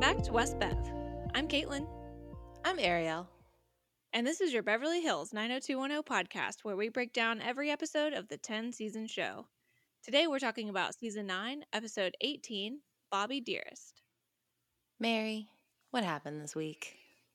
back to West Bev. I'm Caitlin, I'm Ariel. and this is your Beverly Hills 90210 podcast where we break down every episode of the 10-season show. Today we're talking about Season 9, Episode 18, Bobby Dearest. Mary, what happened this week?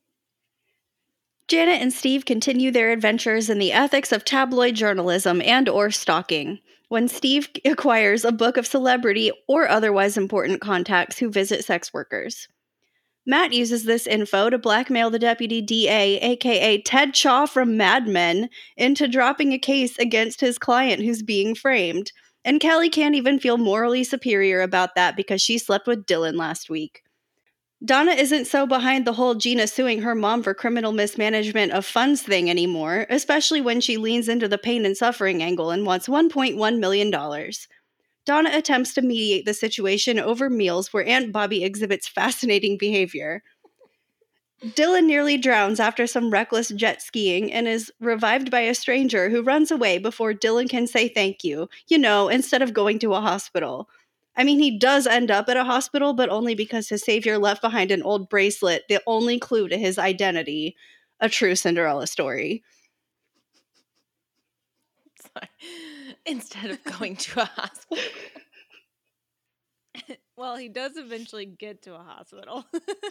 Janet and Steve continue their adventures in the ethics of tabloid journalism and/or stalking, when Steve acquires a book of celebrity or otherwise important contacts who visit sex workers. Matt uses this info to blackmail the deputy DA, aka Ted Chaw from Mad Men, into dropping a case against his client who's being framed. And Kelly can't even feel morally superior about that because she slept with Dylan last week. Donna isn't so behind the whole Gina suing her mom for criminal mismanagement of funds thing anymore, especially when she leans into the pain and suffering angle and wants $1.1 million. Donna attempts to mediate the situation over meals where Aunt Bobby exhibits fascinating behavior. Dylan nearly drowns after some reckless jet skiing and is revived by a stranger who runs away before Dylan can say thank you, instead of going to a hospital. I mean, he does end up at a hospital, but only because his savior left behind an old bracelet, the only clue to his identity. A true Cinderella story. Sorry. Instead of going to a hospital. Well, he does eventually get to a hospital.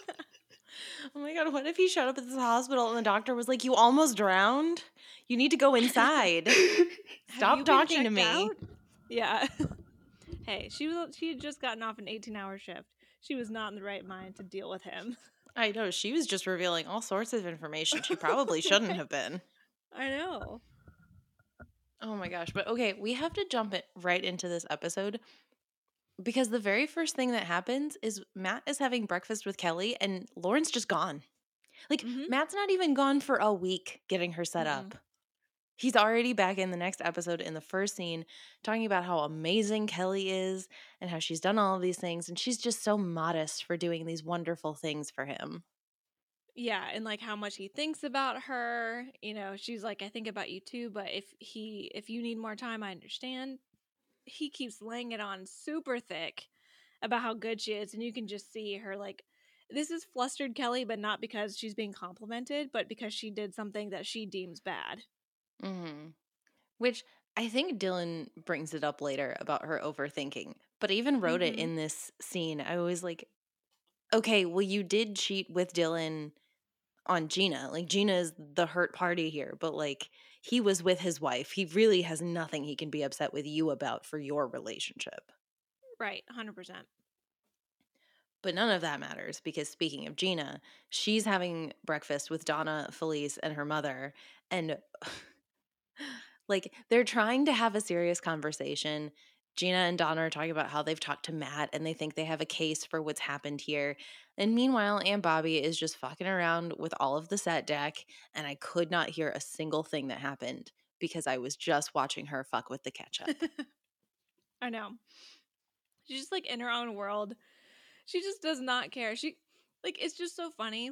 Oh my god, what if he showed up at this hospital and the doctor was like, "You almost drowned? You need to go inside. Have you Stop been talking to checked me." out? Yeah. Hey, she had just gotten off an 18-hour shift. She was not in the right mind to deal with him. I know, she was just revealing all sorts of information she probably shouldn't have been. I know. Oh my gosh, but okay, we have to jump it right into this episode because the very first thing that happens is Matt is having breakfast with Kelly and Lauren's just gone. Like, Mhm. Matt's not even gone for a week getting her set up. He's already back in the next episode in the first scene talking about how amazing Kelly is and how she's done all of these things. And she's just so modest for doing these wonderful things for him. Yeah, and like how much he thinks about her. She's like, I think about you too, but if you need more time, I understand. He keeps laying it on super thick about how good she is, and you can just see her like this is flustered Kelly, but not because she's being complimented, but because she did something that she deems bad. Mm-hmm. Which I think Dylan brings it up later about her overthinking. But I even wrote it in this scene. I was like, okay, well, you did cheat with Dylan on Gina. Like, Gina is the hurt party here, but like, he was with his wife. He really has nothing he can be upset with you about for your relationship. Right, 100%. But none of that matters because speaking of Gina, she's having breakfast with Donna, Felice, and her mother. And like, they're trying to have a serious conversation. Gina and Donna are talking about how they've talked to Matt and they think they have a case for what's happened here. And meanwhile, Aunt Bobby is just fucking around with all of the set deck. And I could not hear a single thing that happened because I was just watching her fuck with the ketchup. I know. She's just like in her own world. She just does not care. It's just so funny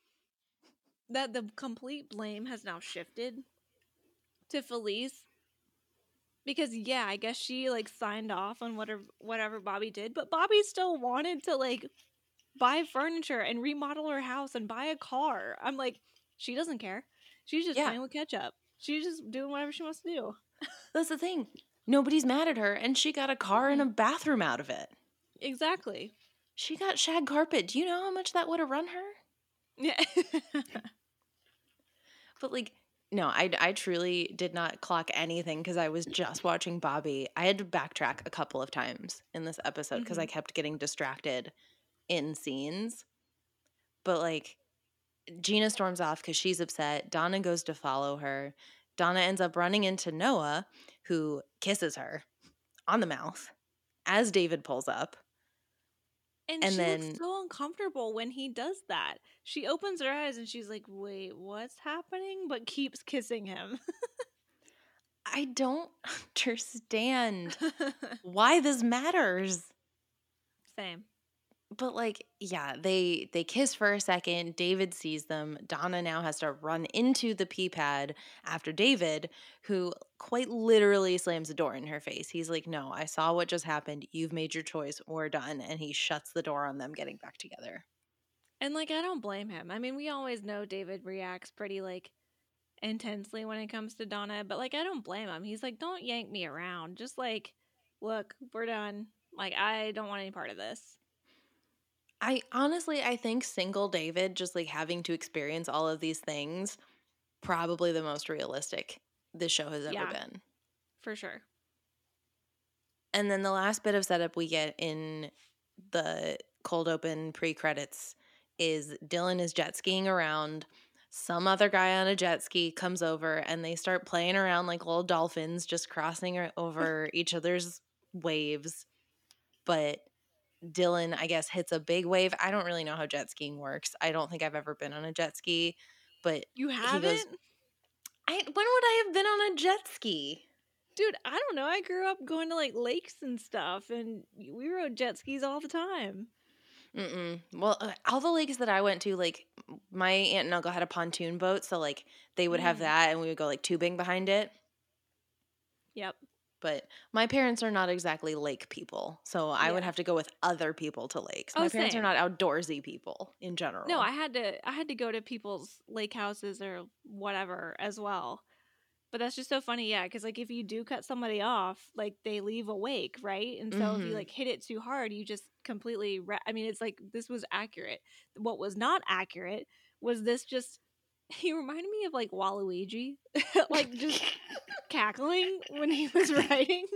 that the complete blame has now shifted to Felice. Because yeah, I guess she like signed off on whatever Bobby did, but Bobby still wanted to like buy furniture and remodel her house and buy a car. I'm like, she doesn't care. She's just Yeah, playing with ketchup. She's just doing whatever she wants to do. that's the thing. Nobody's mad at her, and she got a car and a Mm-mm. bathroom out of it. Exactly. She got shag carpet. Do you know how much that would have run her? Yeah. But like, no, I truly did not clock anything because I was just watching Bobby. I had to backtrack a couple of times in this episode because I kept getting distracted in scenes. But like, Gina storms off because she's upset. Donna goes to follow her. Donna ends up running into Noah, who kisses her on the mouth as David pulls up. And And she looks then so uncomfortable when he does that. She opens her eyes and she's like, wait, what's happening? But keeps kissing him. I don't understand why this matters. Same. But like, yeah, they kiss for a second. David sees them. Donna now has to run into the pee pad after David, who quite literally slams the door in her face. He's like, "No, I saw what just happened. You've made your choice. We're done." And he shuts the door on them getting back together. And like, I don't blame him. I mean, we always know David reacts pretty like intensely when it comes to Donna, but like, I don't blame him. He's like, don't yank me around. Just like, look, we're done. Like, I don't want any part of this. I think single David just like having to experience all of these things, probably the most realistic this show has ever Yeah. been. For sure. And then the last bit of setup we get in the cold open pre-credits is Dylan is jet skiing around. Some other guy on a jet ski comes over and they start playing around like little dolphins, just crossing over each other's waves. But Dylan, I guess, hits a big wave. I don't really know how jet skiing works. I don't think I've ever been on a jet ski, but You he goes, haven't? when would I have been on a jet ski? Dude, I don't know. I grew up going to like lakes and stuff, and we rode jet skis all the time. Well, all the lakes that I went to, like my aunt and uncle had a pontoon boat, so like they would have that, and we would go like tubing behind it. Yep. But my parents are not exactly lake people, so I would Yeah. have to go with other people to lakes. Oh, My parents are same. not outdoorsy people in general. No, I had to go to people's lake houses or whatever as well. But that's just so funny, yeah, because like if you do cut somebody off, like they leave a wake, right? And so if you like hit it too hard, you just completely. I mean, it's like this was accurate. What was not accurate was this just. He reminded me of like Waluigi, like just cackling when he was writing.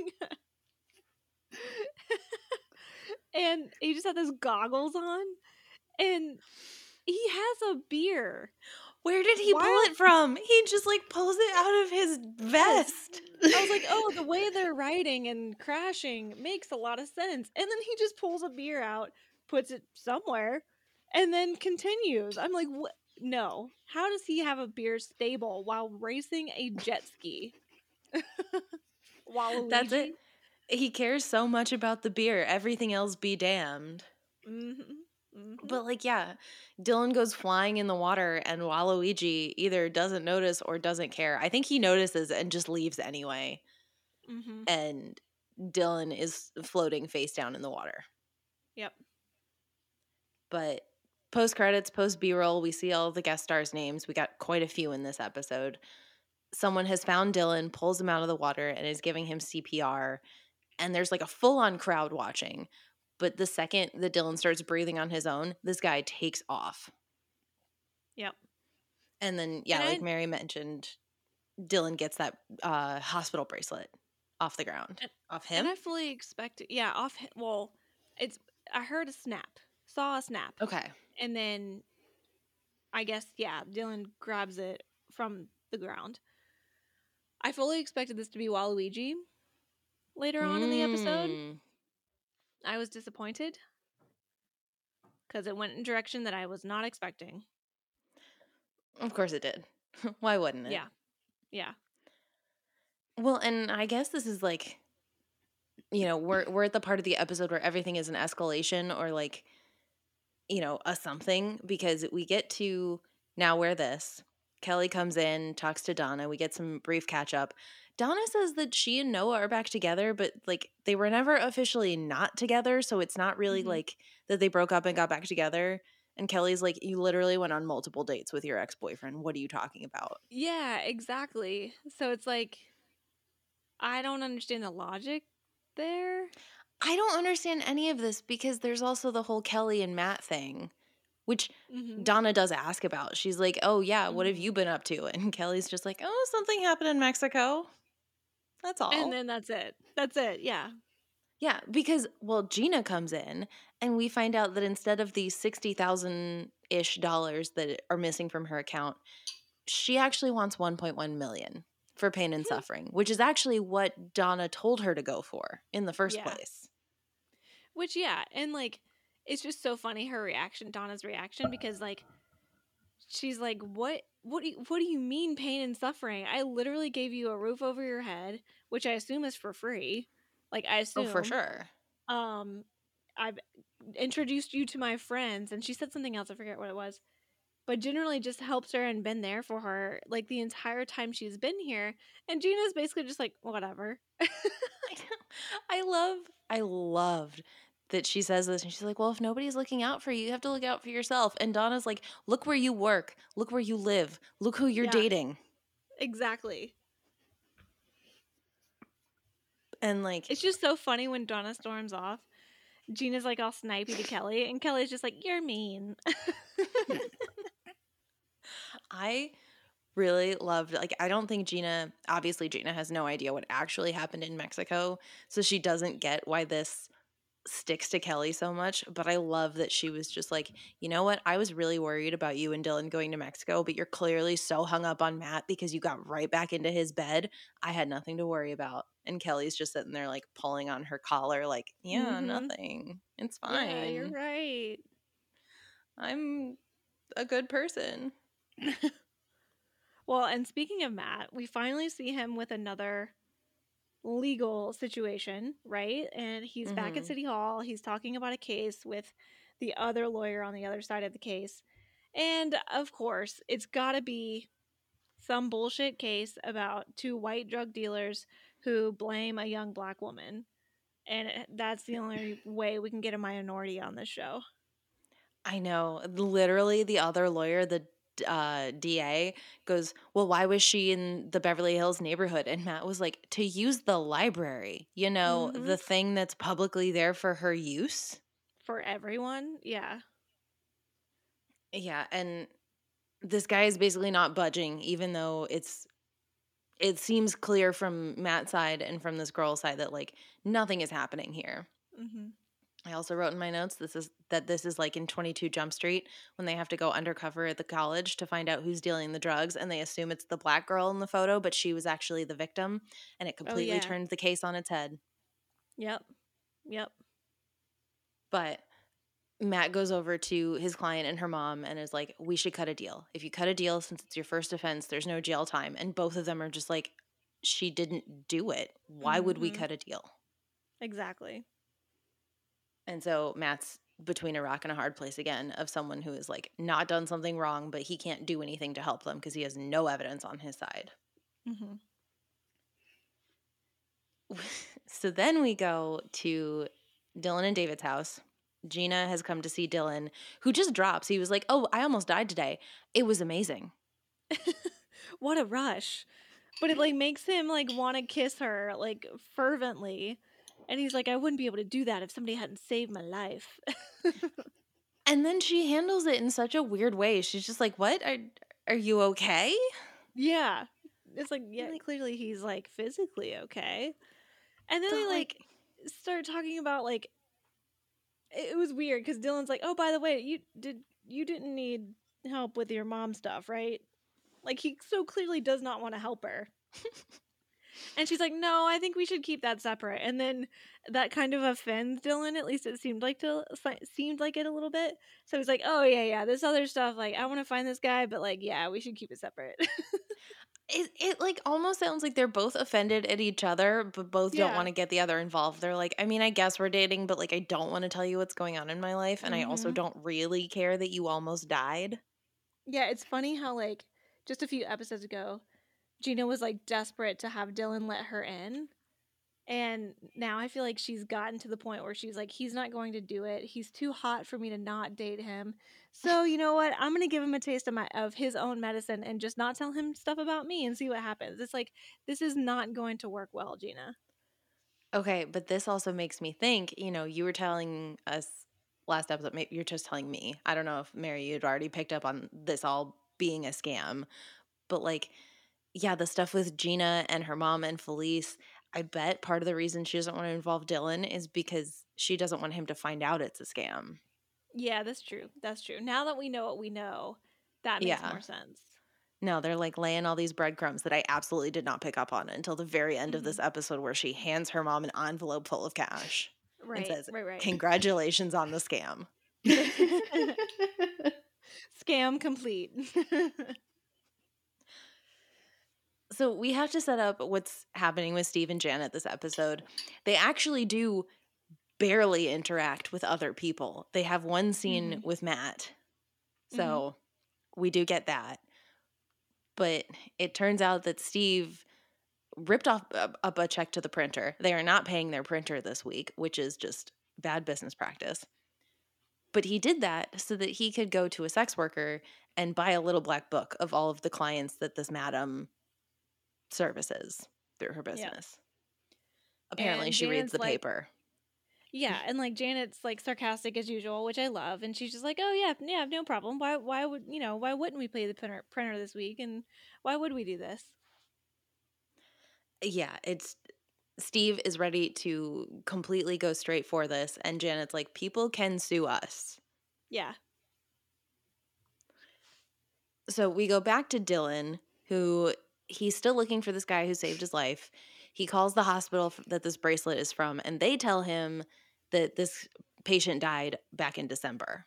And he just had those goggles on, and he has a beer. Where did he pull it from? He just like pulls it out of his vest. I was like, oh, the way they're riding and crashing makes a lot of sense. And then he just pulls a beer out, puts it somewhere, and then continues. I'm like, what? No. How does he have a beer stable while racing a jet ski? Waluigi? That's it. He cares so much about the beer. Everything else be damned. But like, yeah, Dylan goes flying in the water and Waluigi either doesn't notice or doesn't care. I think he notices and just leaves anyway. And Dylan is floating face down in the water. Yep. But post credits, post B-roll, we see all of the guest stars' names. We got quite a few in this episode. Someone has found Dylan, pulls him out of the water, and is giving him CPR. And there's like a full-on crowd watching. But the second that Dylan starts breathing on his own, this guy takes off. Yep. And then, yeah, like Mary mentioned, Dylan gets that hospital bracelet off the ground. Off him? And I fully expected, yeah, off him. Well, I heard a snap, saw a snap. Okay. And then I guess, yeah, Dylan grabs it from the ground. I fully expected this to be Waluigi later on in the episode. I was disappointed because it went in a direction that I was not expecting. Of course it did. Why wouldn't it? Yeah. Yeah. Well, and I guess this is like, you know, we're at the part of the episode where everything is an escalation or like, you know, a something, because we get to now wear this. Kelly comes in, talks to Donna. We get some brief catch up. Donna says that she and Noah are back together, but like they were never officially not together. So it's not really like that they broke up and got back together. And Kelly's like, you literally went on multiple dates with your ex-boyfriend. What are you talking about? Yeah, exactly. So it's like, I don't understand the logic there. I don't understand any of this because there's also the whole Kelly and Matt thing, which Donna does ask about. She's like, oh, yeah, what have you been up to? And Kelly's just like, oh, something happened in Mexico. That's all. And then that's it. That's it. Yeah. Yeah, because, well, Gina comes in and we find out that instead of the $60,000-ish that are missing from her account, she actually wants $1.1 million for pain and suffering, which is actually what Donna told her to go for in the first place. Which, yeah, and like, it's just so funny her reaction, Donna's reaction, because like, she's like, what do you mean pain and suffering? I literally gave you a roof over your head, which I assume is for free. Like, I assume. Oh, for sure. I've introduced you to my friends, and she said something else, I forget what it was, but generally just helps her and been there for her like the entire time she's been here. And Gina's basically just like, whatever. I loved that she says this, and she's like, well, if nobody's looking out for you, you have to look out for yourself. And Donna's like, look where you work, look where you live, look who you're Yeah. dating. Exactly. And like, It's just so funny when Donna storms off. Gina's like all snipey to Kelly, and Kelly's just like, you're mean. I really loved, like, I don't think Gina has no idea what actually happened in Mexico, so she doesn't get why this sticks to Kelly so much, but I love that she was just like, you know what, I was really worried about you and Dylan going to Mexico, but you're clearly so hung up on Matt because you got right back into his bed. I had nothing to worry about. And Kelly's just sitting there like pulling on her collar like, yeah, Mhm. nothing, it's fine. Yeah, you're right. I'm a good person. Well, and speaking of Matt, we finally see him with another legal situation, right? And he's back at Mhm. City Hall. He's talking about a case with the other lawyer on the other side of the case. And of course, it's got to be some bullshit case about two white drug dealers who blame a young black woman. And that's the only way we can get a minority on this show. I know. Literally, the other lawyer, the DA, goes, well, why was she in the Beverly Hills neighborhood? And Matt was like, to use the library, you know, Mhm. the thing that's publicly there for her use. For everyone, yeah. Yeah. And this guy is basically not budging, even though it seems clear from Matt's side and from this girl's side that like nothing is happening here. Mhm. I also wrote in my notes this is like in 22 Jump Street when they have to go undercover at the college to find out who's dealing the drugs, and they assume it's the black girl in the photo, but she was actually the victim, and it Oh completely yeah. turns the case on its head. Yep. Yep. But Matt goes over to his client and her mom and is like, we should cut a deal. If you cut a deal, since it's your first offense, there's no jail time. And both of them are just like, she didn't do it. Why would we Mhm. cut a deal? Exactly. And so Matt's between a rock and a hard place again of someone who is like not done something wrong, but he can't do anything to help them because he has no evidence on his side. Mhm. So then we go to Dylan and David's house. Gina has come to see Dylan, who just drops. He was like, oh, I almost died today. It was amazing. What a rush. But it like makes him like want to kiss her like fervently. And he's like, I wouldn't be able to do that if somebody hadn't saved my life. And then she handles it in such a weird way. She's just like, what? Are you okay? Yeah. It's like, yeah, Like, clearly he's like physically okay. And then but they like, like start talking about like it was weird because Dylan's like, oh, by the way, you didn't need help with your mom stuff, right? Like he so clearly does not want to help her. And she's like, no, I think we should keep that separate. And then that kind of offends Dylan. At least it seemed like it a little bit. So he's like, oh yeah, this other stuff. Like I want to find this guy, but like yeah, we should keep it separate. it like almost sounds like they're both offended at each other, but both don't Yeah. want to get the other involved. They're like, I mean, I guess we're dating, but like, I don't want to tell you what's going on in my life. And I also Mhm. don't really care that you almost died. Yeah, it's funny how like just a few episodes ago, Gina was like desperate to have Dylan let her in. And now I feel like she's gotten to the point where she's like, he's not going to do it. He's too hot for me to not date him. So you know what? I'm gonna give him a taste of his own medicine and just not tell him stuff about me and see what happens. It's like this is not going to work well, Gina. Okay, but this also makes me think, you know, you were telling us last episode, maybe you're just telling me. I don't know if Mary, you'd already picked up on this all being a scam, but like, yeah, the stuff with Gina and her mom and Felice, I bet part of the reason she doesn't want to involve Dylan is because she doesn't want him to find out it's a scam. Yeah, that's true. That's true. Now that we know what we know, that makes Yeah. more sense. No, they're like laying all these breadcrumbs that I absolutely did not pick up on until the very end of this Mhm. episode where she hands her mom an envelope full of cash and Right, says, right. congratulations on the scam. Scam complete. So we have to set up what's happening with Steve and Janet this episode. They actually do barely interact with other people. They have one scene Mhm. with Matt. Mhm. So we do get that. But it turns out that Steve ripped off up a check to the printer. They are not paying their printer this week, which is just bad business practice. But he did that so that he could go to a sex worker and buy a little black book of all of the clients that this madam services through her Yeah. business. Apparently, And she reads Janet's the like, paper. yeah, and like Janet's like sarcastic as usual, which I love, and she's just like, "Oh yeah, yeah, no problem. Why would why wouldn't we pay the printer this week, and why would we do this?" Yeah, it's Steve is ready to completely go straight for this, and Janet's like, people can sue us. Yeah, So we go back to Dylan, who he's still looking for this guy who saved his life. He calls the hospital that this bracelet is from, and they tell him that this patient died back in December.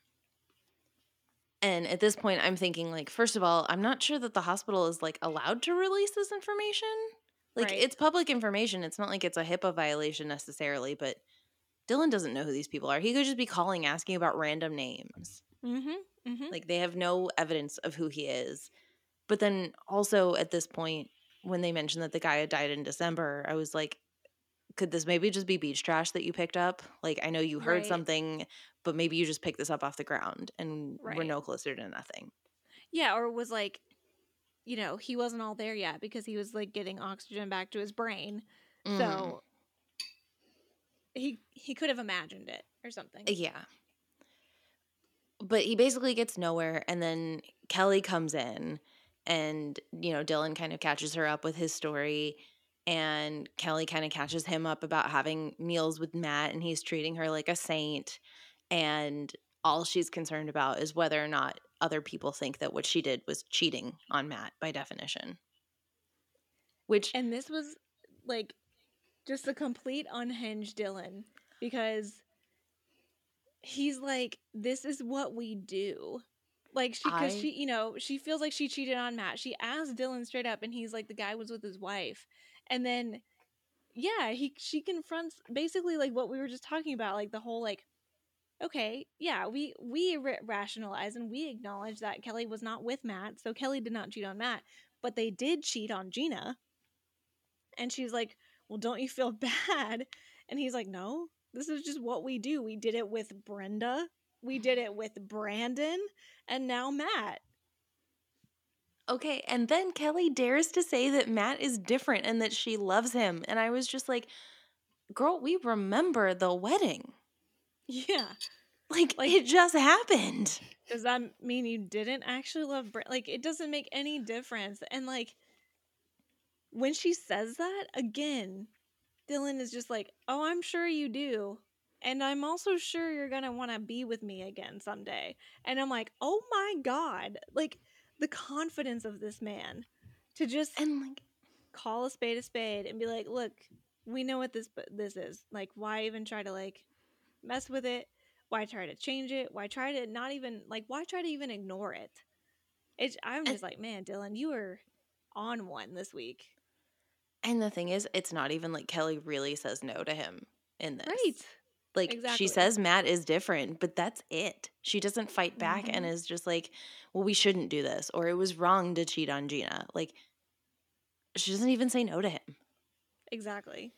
And at this point, I'm thinking, like, first of all, I'm not sure that the hospital is, like, allowed to release this information. Like, right. it's public information. It's not like it's a HIPAA violation necessarily, but Dylan doesn't know who these people are. He could just be calling, asking about random names. Like, they have no evidence of who he is. But then also at this point, when they mentioned that the guy had died in December, I was like, could this maybe just be beach trash that you picked up? Like, I know you heard Right. something, but maybe you just picked this up off the ground and we're Right. no closer to nothing. Yeah, or was like, he wasn't all there yet because he was like getting oxygen back to his brain. So he could have imagined it or something. Yeah. But he basically gets nowhere, and then Kelly comes in, and, Dylan kind of catches her up with his story, and Kelly kind of catches him up about having meals with Matt, and he's treating her like a saint, and all she's concerned about is whether or not other people think that what she did was cheating on Matt by definition. And this was like just a complete unhinged Dylan, because he's like, this is what we do. Like, because she feels like she cheated on Matt. She asked Dylan straight up, and he's like, the guy was with his wife. And then, yeah, she confronts basically like what we were just talking about, like the whole like, okay, yeah, we rationalize and we acknowledge that Kelly was not with Matt, so Kelly did not cheat on Matt, but they did cheat on Gina. And she's like, well, don't you feel bad? And he's like, no, this is just what we do. We did it with Brenda, we did it with Brandon, and now Matt. Okay, and then Kelly dares to say that Matt is different and that she loves him. And I was just like, girl, we remember the wedding. Yeah. Like it just happened. Does that mean you didn't actually love Brandon? Like, it doesn't make any difference. And like, when she says that, again, Dylan is just like, oh, I'm sure you do. And I'm also sure you're going to want to be with me again someday. And I'm like, oh my God. Like, the confidence of this man to just call a spade and be like, look, we know what this is. Like, why even try to like mess with it? Why try to change it? Why try to not even like, why try to even ignore it? I'm just like, man, Dylan, you were on one this week. And the thing is, it's not even like Kelly really says no to him in this. Right. Like, exactly. She says Matt is different, but that's it. She doesn't fight back and is just like, well, we shouldn't do this, or it was wrong to cheat on Gina. Like, she doesn't even say no to him. Exactly.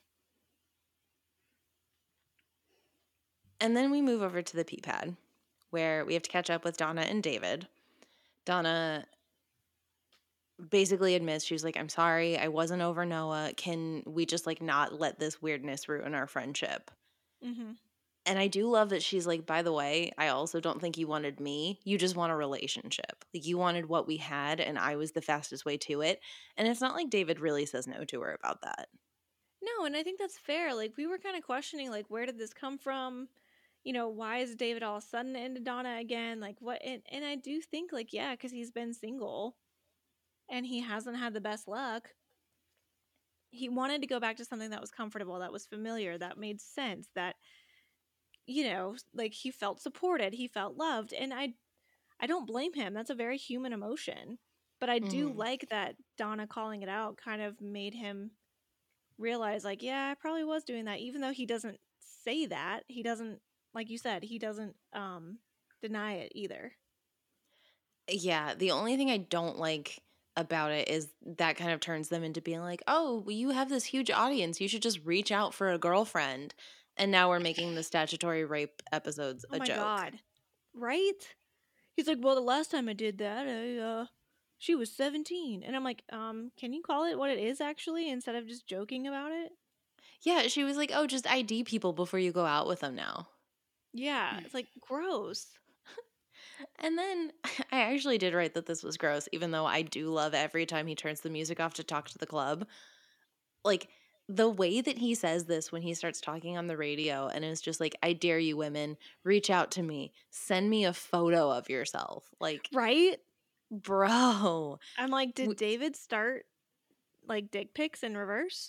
And then we move over to the pee pad, where we have to catch up with Donna and David. Donna basically admits, she's like, I'm sorry, I wasn't over Noah. Can we just like not let this weirdness ruin our friendship? And I do love that she's like, by the way, I also don't think you wanted me. You just want a relationship. Like, you wanted what we had, and I was the fastest way to it. And it's not like David really says no to her about that. No, and I think that's fair. Like, we were kind of questioning, like, where did this come from? Why is David all of a sudden into Donna again? Like, what? And I do think, like, yeah, because he's been single and he hasn't had the best luck. He wanted to go back to something that was comfortable, that was familiar, that made sense, that, like, he felt supported, he felt loved. And I don't blame him. That's a very human emotion. But I do like that Donna calling it out kind of made him realize, like, yeah, I probably was doing that. Even though he doesn't say that, he doesn't, like you said, he doesn't deny it either. Yeah, the only thing I don't like about it is that kind of turns them into being like, oh, well, you have this huge audience. You should just reach out for a girlfriend. And now we're making the statutory rape episodes Oh a my joke. God. Right? He's like, well, the last time I did that, she was 17. And I'm like, can you call it what it is actually instead of just joking about it? Yeah, she was like, oh, just ID people before you go out with them now. Yeah, it's like gross. And then I actually did write that this was gross, even though I do love every time he turns the music off to talk to the club. Like, the way that he says this when he starts talking on the radio and is just like, I dare you women, reach out to me, send me a photo of yourself. Like, Right? bro. I'm like, did W- David start like dick pics in reverse?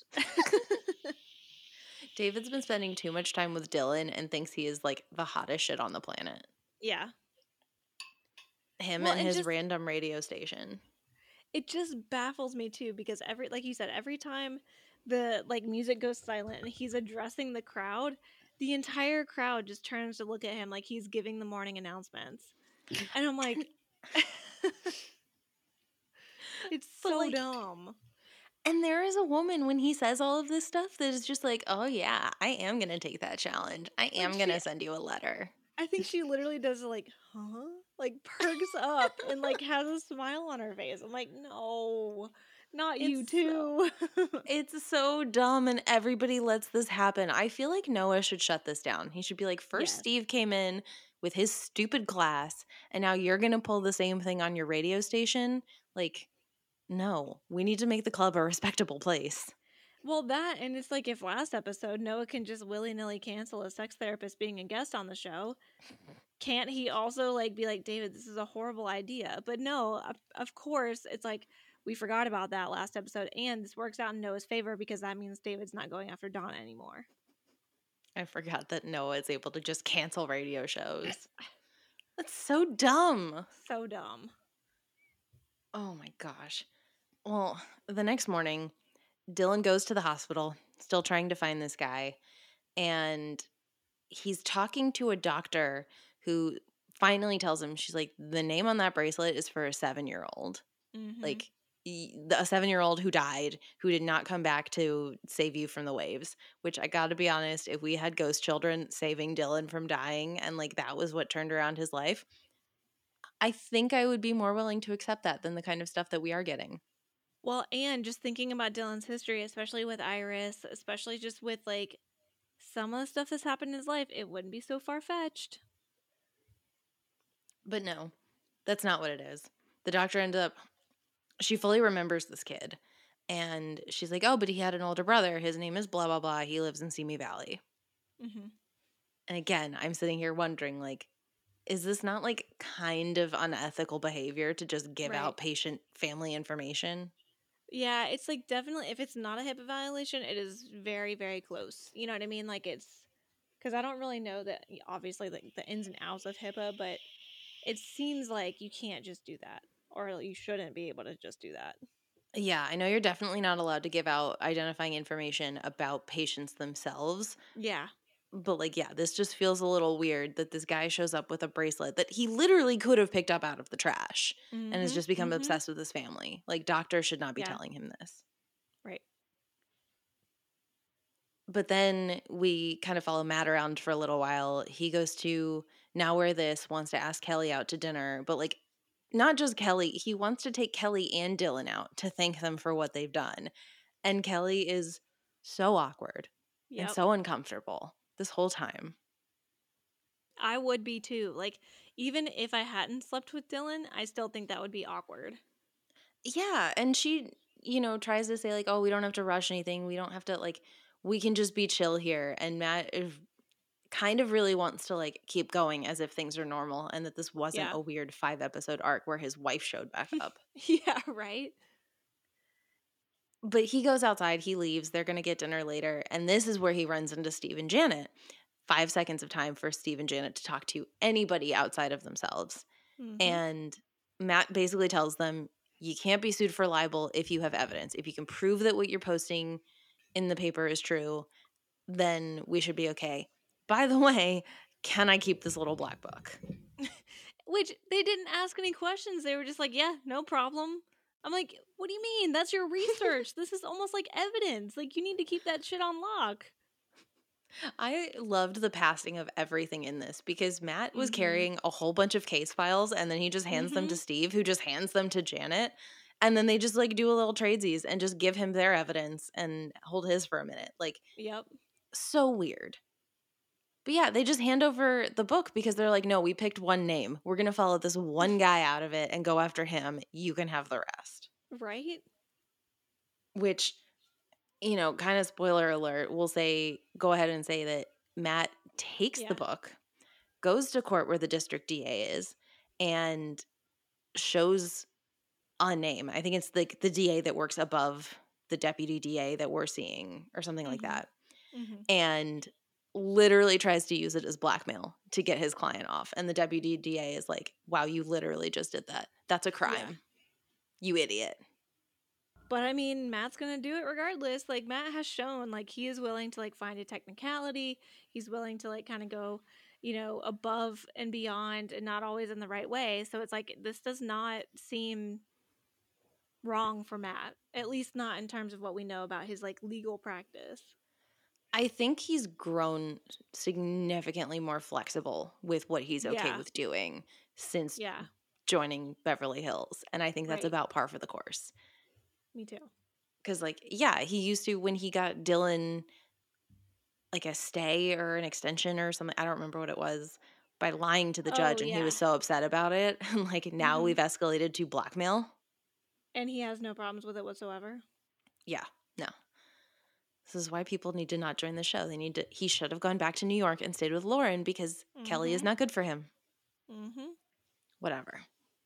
David's been spending too much time with Dylan and thinks he is like the hottest shit on the planet. Yeah. Him Well, and and his just random radio station. it just baffles me too because like you said, every time the like music goes silent and he's addressing the crowd, the entire crowd just turns to look at him like he's giving the morning announcements. And I'm like, it's But so like, dumb. and there is a woman when he says all of this stuff that is just like, oh yeah, I am going to take that challenge. I Like am going to send you a letter. I think she literally does like, huh? Like perks up and like has a smile on her face. I'm like, no, not you It's so, too. it's so dumb and everybody lets this happen. I feel like Noah should shut this down. He should be like, first Yes. Steve came in with his stupid class and now you're going to pull the same thing on your radio station? Like, no, we need to make the club a respectable place. Well, that, and it's like if last episode Noah can just willy nilly cancel a sex therapist being a guest on the show, can't he also like be like, David, this is a horrible idea? But no, of course, it's like we forgot about that last episode, and this works out in Noah's favor because that means David's not going after Donna anymore. I forgot that Noah is able to just cancel radio shows. That's so dumb. So dumb. Oh my gosh. Well, the next morning, Dylan goes to the hospital, still trying to find this guy, and he's talking to a doctor who finally tells him, she's like, the name on that bracelet is for a 7-year-old. Mm-hmm. Like, a 7-year-old who died, who did not come back to save you from the waves, which I gotta be honest, if we had ghost children saving Dylan from dying and like that was what turned around his life, I think I would be more willing to accept that than the kind of stuff that we are getting. Well, and just thinking about Dylan's history, especially with Iris, especially just with like some of the stuff that's happened in his life, it wouldn't be so far fetched. But no, that's not what it is. The doctor ended up, she fully remembers this kid. And she's like, oh, but he had an older brother. His name is blah, blah, blah. He lives in Simi Valley. Mm-hmm. And again, I'm sitting here wondering, like, is this not like kind of unethical behavior to just give Right. out patient family information? Yeah, it's like definitely, if it's not a HIPAA violation, it is very, very close. You know what I mean? Like it's, because I don't really know that, obviously, like the ins and outs of HIPAA, but it seems like you can't just do that, or you shouldn't be able to just do that. Yeah, I know you're definitely not allowed to give out identifying information about patients themselves. Yeah. But like, yeah, this just feels a little weird that this guy shows up with a bracelet that he literally could have picked up out of the trash and has just become obsessed with his family. Like, doctors should not be Yeah. telling him this. Right. But then we kind of follow Matt around for a little while. He goes to Now Wear This, wants to ask Kelly out to dinner, but like, not just Kelly, he wants to take Kelly and Dylan out to thank them for what they've done. And Kelly is so awkward and Yep. so uncomfortable this whole time. I would be too. Like, even if I hadn't slept with Dylan, I still think that would be awkward. Yeah, and she, tries to say like, "Oh, we don't have to rush anything. We don't have to like we can just be chill here." And Matt is kind of really wants to like keep going as if things are normal and that this wasn't Yeah. a weird 5-episode arc where his wife showed back up. Yeah, right? But he goes outside, he leaves, they're going to get dinner later, and this is where he runs into Steve and Janet. 5 seconds of time for Steve and Janet to talk to anybody outside of themselves. Mhm. And Matt basically tells them, you can't be sued for libel if you have evidence. If you can prove that what you're posting in the paper is true, then we should be okay. By the way, can I keep this little black book? Which they didn't ask any questions. They were just like, yeah, no problem. I'm like, what do you mean? That's your research. This is almost like evidence. Like, you need to keep that shit on lock. I loved the passing of everything in this because Matt was Mhm. carrying a whole bunch of case files and then he just hands them to Mhm. Steve, who just hands them to Janet. And then they just like do a little tradesies and just give him their evidence and hold his for a minute. Like, Yep. so weird. But yeah, they just hand over the book because they're like, no, we picked one name. We're going to follow this one guy out of it and go after him. You can have the rest. Right? Which, you know, kind of spoiler alert, we'll say, go ahead and say that Matt takes the Yeah. book, goes to court where the district DA is, and shows a name. I think it's like the DA that works above the deputy DA that we're seeing or something like Mhm. that. Mhm. And literally tries to use it as blackmail to get his client off. And the deputy DA is like, wow, you literally just did that. That's a crime. You idiot. But I mean, Matt's gonna do it regardless. Like Matt has shown, like he is willing to like find a technicality. He's willing to like kind of go, above and beyond, and not always in the right way. So it's like this does not seem wrong for Matt, at least not in terms of what we know about his like legal practice. I think he's grown significantly more flexible with what he's okay Yeah, with doing since yeah, joining Beverly Hills. And I think that's right. about par for the course. Me too. Because, like, yeah, he used to, when he got Dylan like a stay or an extension or something, I don't remember what it was, by lying to the Oh judge, and he yeah. was so upset about it. And like now Hmm. we've escalated to blackmail. And he has no problems with it whatsoever. Yeah, no. This is why people need to not join the show. He should have gone back to New York and stayed with Lauren because Kelly is Mm-hmm. not good for him. Mm-hmm. Whatever.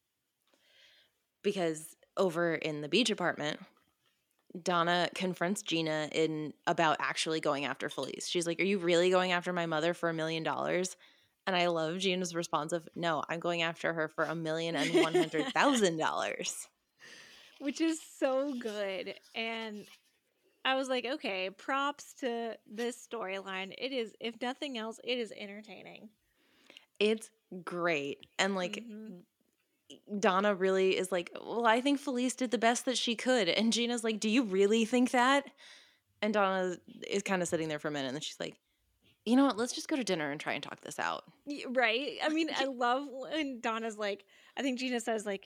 Because over in the beach apartment, Donna confronts Gina in about actually going after Felice. She's like, "Are you really going after my mother for $1 million?" And I love Gina's response of, "No, I'm going after her for $1,100,000." Which is so good. And I was like, okay, props to this storyline. It is, if nothing else, it is entertaining. It's great. And like Mm-hmm. Donna really is like, "Well, I think Felice did the best that she could." And Gina's like, "Do you really think that?" And Donna is kind of sitting there for a minute and then she's like, "You know what? Let's just go to dinner and try and talk this out." Right? I mean, I love when Donna's like, I think Gina says, like,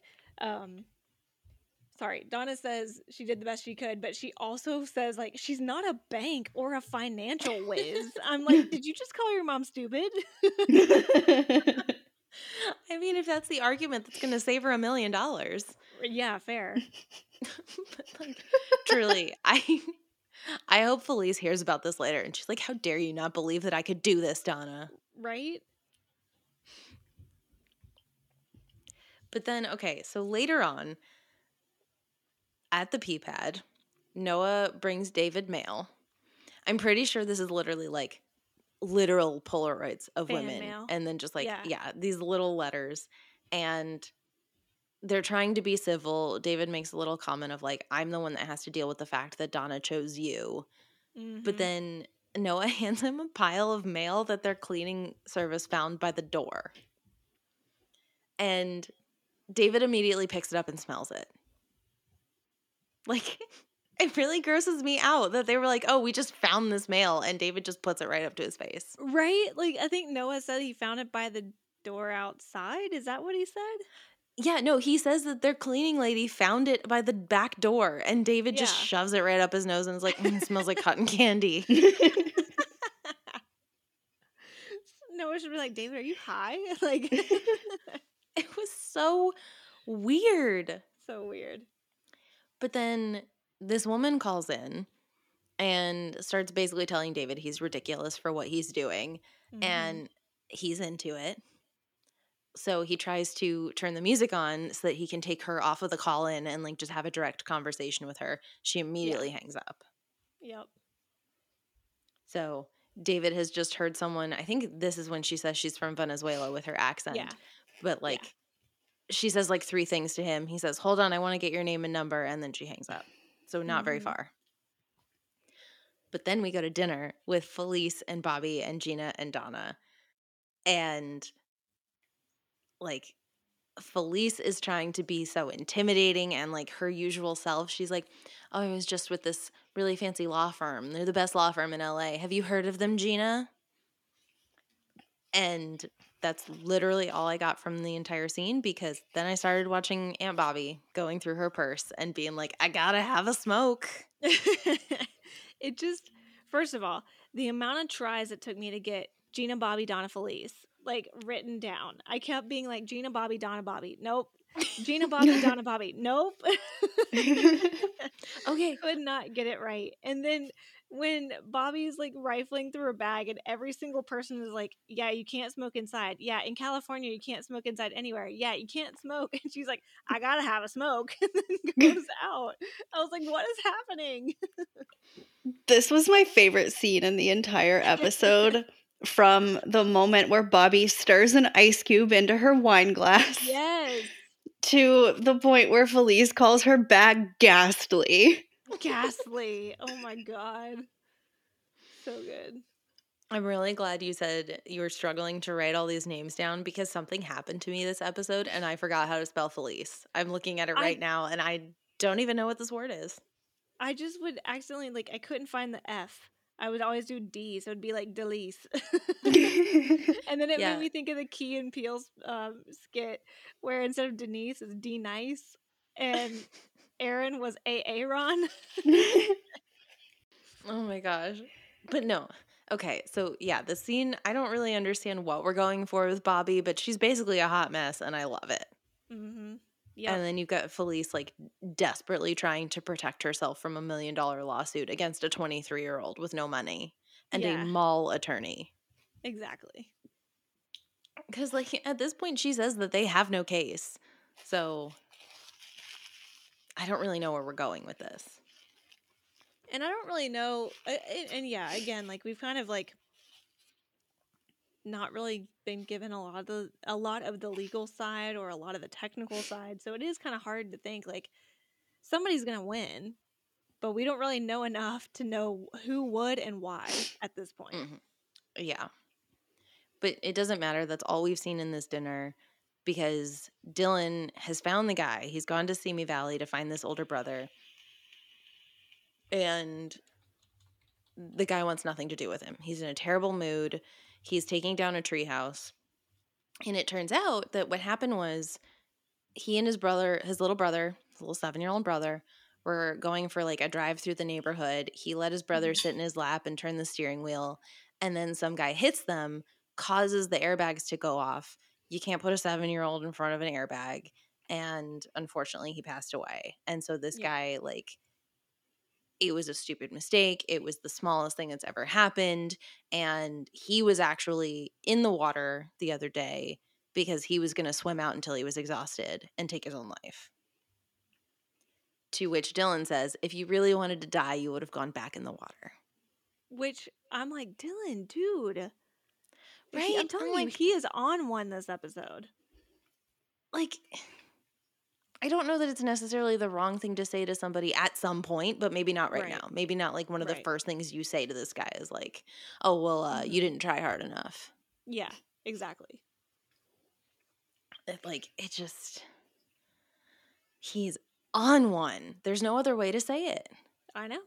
sorry, Donna says she did the best she could, but she also says, like, she's not a bank or a financial whiz. I'm like, did you just call your mom stupid? I mean, if that's the argument that's going to save her $1 million. Yeah, fair. But like, truly, I hope Felice hears about this later and she's like, "How dare you not believe that I could do this, Donna?" Right? But then, okay, so later on at the pee pad, Noah brings David mail. I'm pretty sure this is literally like literal Polaroids of Fan women mail. and then just like, Yeah. yeah, these little letters. And they're trying to be civil. David makes a little comment of like, "I'm the one that has to deal with the fact that Donna chose you." But Mm-hmm. then Noah hands him a pile of mail that their cleaning service found by the door. And David immediately picks it up and smells it. Like, it really grosses me out that they were like, "Oh, we just found this mail," and David just puts it right up to his face. Right? Like, I think Noah said he found it by the door outside. Is that what he said? Yeah, no, he says that their cleaning lady found it by the back door, and David just Yeah. shoves it right up his nose and is like, "It smells like cotton candy." Noah should be like, David, are you high? Like, It was so weird. so weird. But then this woman calls in and starts basically telling David he's ridiculous for what he's doing, Mm-hmm. and he's into it. So he tries to turn the music on so that he can take her off of the call in and like just have a direct conversation with her. She immediately hangs up. Yep. So David has just heard someone, I think this is when she says she's from Venezuela with her accent. Yeah. But like she says like 3 things to him. He says, "Hold on, I want to get your name and number," and then she hangs up. So not very Mhm. far. But then we go to dinner with Felice and Bobby and Gina and Donna. And like Felice is trying to be so intimidating and like her usual self. She's like, oh, I was just with this really fancy law firm. They're the best law firm in LA. Have you heard of them, Gina? And that's literally all I got from the entire scene, because then I started watching Aunt Bobby going through her purse and being like, I gotta have a smoke. It just, first of all, the amount of tries it took me to get Gina, Bobby, Donna, Felice, like, written down. I kept being like, Gina, Bobby, Donna, Bobby. Nope. Gina, Bobby, Donna, Bobby. Nope. Okay. Could not get it right. And then when Bobby's like rifling through her bag and every single person is like, yeah, you can't smoke inside. Yeah, in California, you can't smoke inside anywhere. Yeah, you can't smoke. And she's like, I gotta have a smoke. And then goes out. I was like, what is happening? This was my favorite scene in the entire episode. From the moment where Bobby stirs an ice cube into her wine glass Yes. to the point where Felice calls her bag ghastly. Ghastly. Oh my God. So good. I'm really glad you said you were struggling to write all these names down, because something happened to me this episode and I forgot how to spell Felice. I'm looking at it right now and I don't even know what this word is. I just would accidentally, like, I couldn't find the F. I would always do D, so it'd be like Delise. And then it made Yeah. me think of the Key and Peele's skit where instead of Denise, it's D Nice, and Aaron was Aaron. Oh my gosh. But no. Okay, so yeah, the scene, I don't really understand what we're going for with Bobby, but she's basically a hot mess and I love it. Mm-hmm. Yep. And then you've got Felice like desperately trying to protect herself from $1 million lawsuit against a 23-year-old with no money and a Yeah, mall attorney. exactly. Because like at this point she says that they have no case. So I don't really know where we're going with this. And I don't really know. And yeah, again, like we've kind of like not really been given a lot of the legal side or a lot of the technical side. So it is kind of hard to think like somebody's going to win, but we don't really know enough to know who would and why at this point. Mm-hmm. Yeah. But it doesn't matter. That's all we've seen in this dinner, because Dylan has found the guy. He's gone to Simi Valley to find this older brother. And the guy wants nothing to do with him. He's in a terrible mood. He's taking down a treehouse. And it turns out that what happened was he and his brother, his little 7-year-old brother, were going for like a drive through the neighborhood. He let his brother sit in his lap and turn the steering wheel. And then some guy hits them, causes the airbags to go off. You can't put a 7-year-old in front of an airbag. And unfortunately, he passed away. And so this guy, like, it was a stupid mistake. It was the smallest thing that's ever happened. And he was actually in the water the other day because he was going to swim out until he was exhausted and take his own life. To which Dylan says, if you really wanted to die, you would have gone back in the water. Which I'm like, Dylan, dude. Right? I'm telling you, he is on one this episode. Like, I don't know that it's necessarily the wrong thing to say to somebody at some point, but maybe not right now. Maybe not like one of the first things you say to this guy is like, oh, well, you didn't try hard enough. Yeah, exactly. It just, he's on one. There's no other way to say it. I know.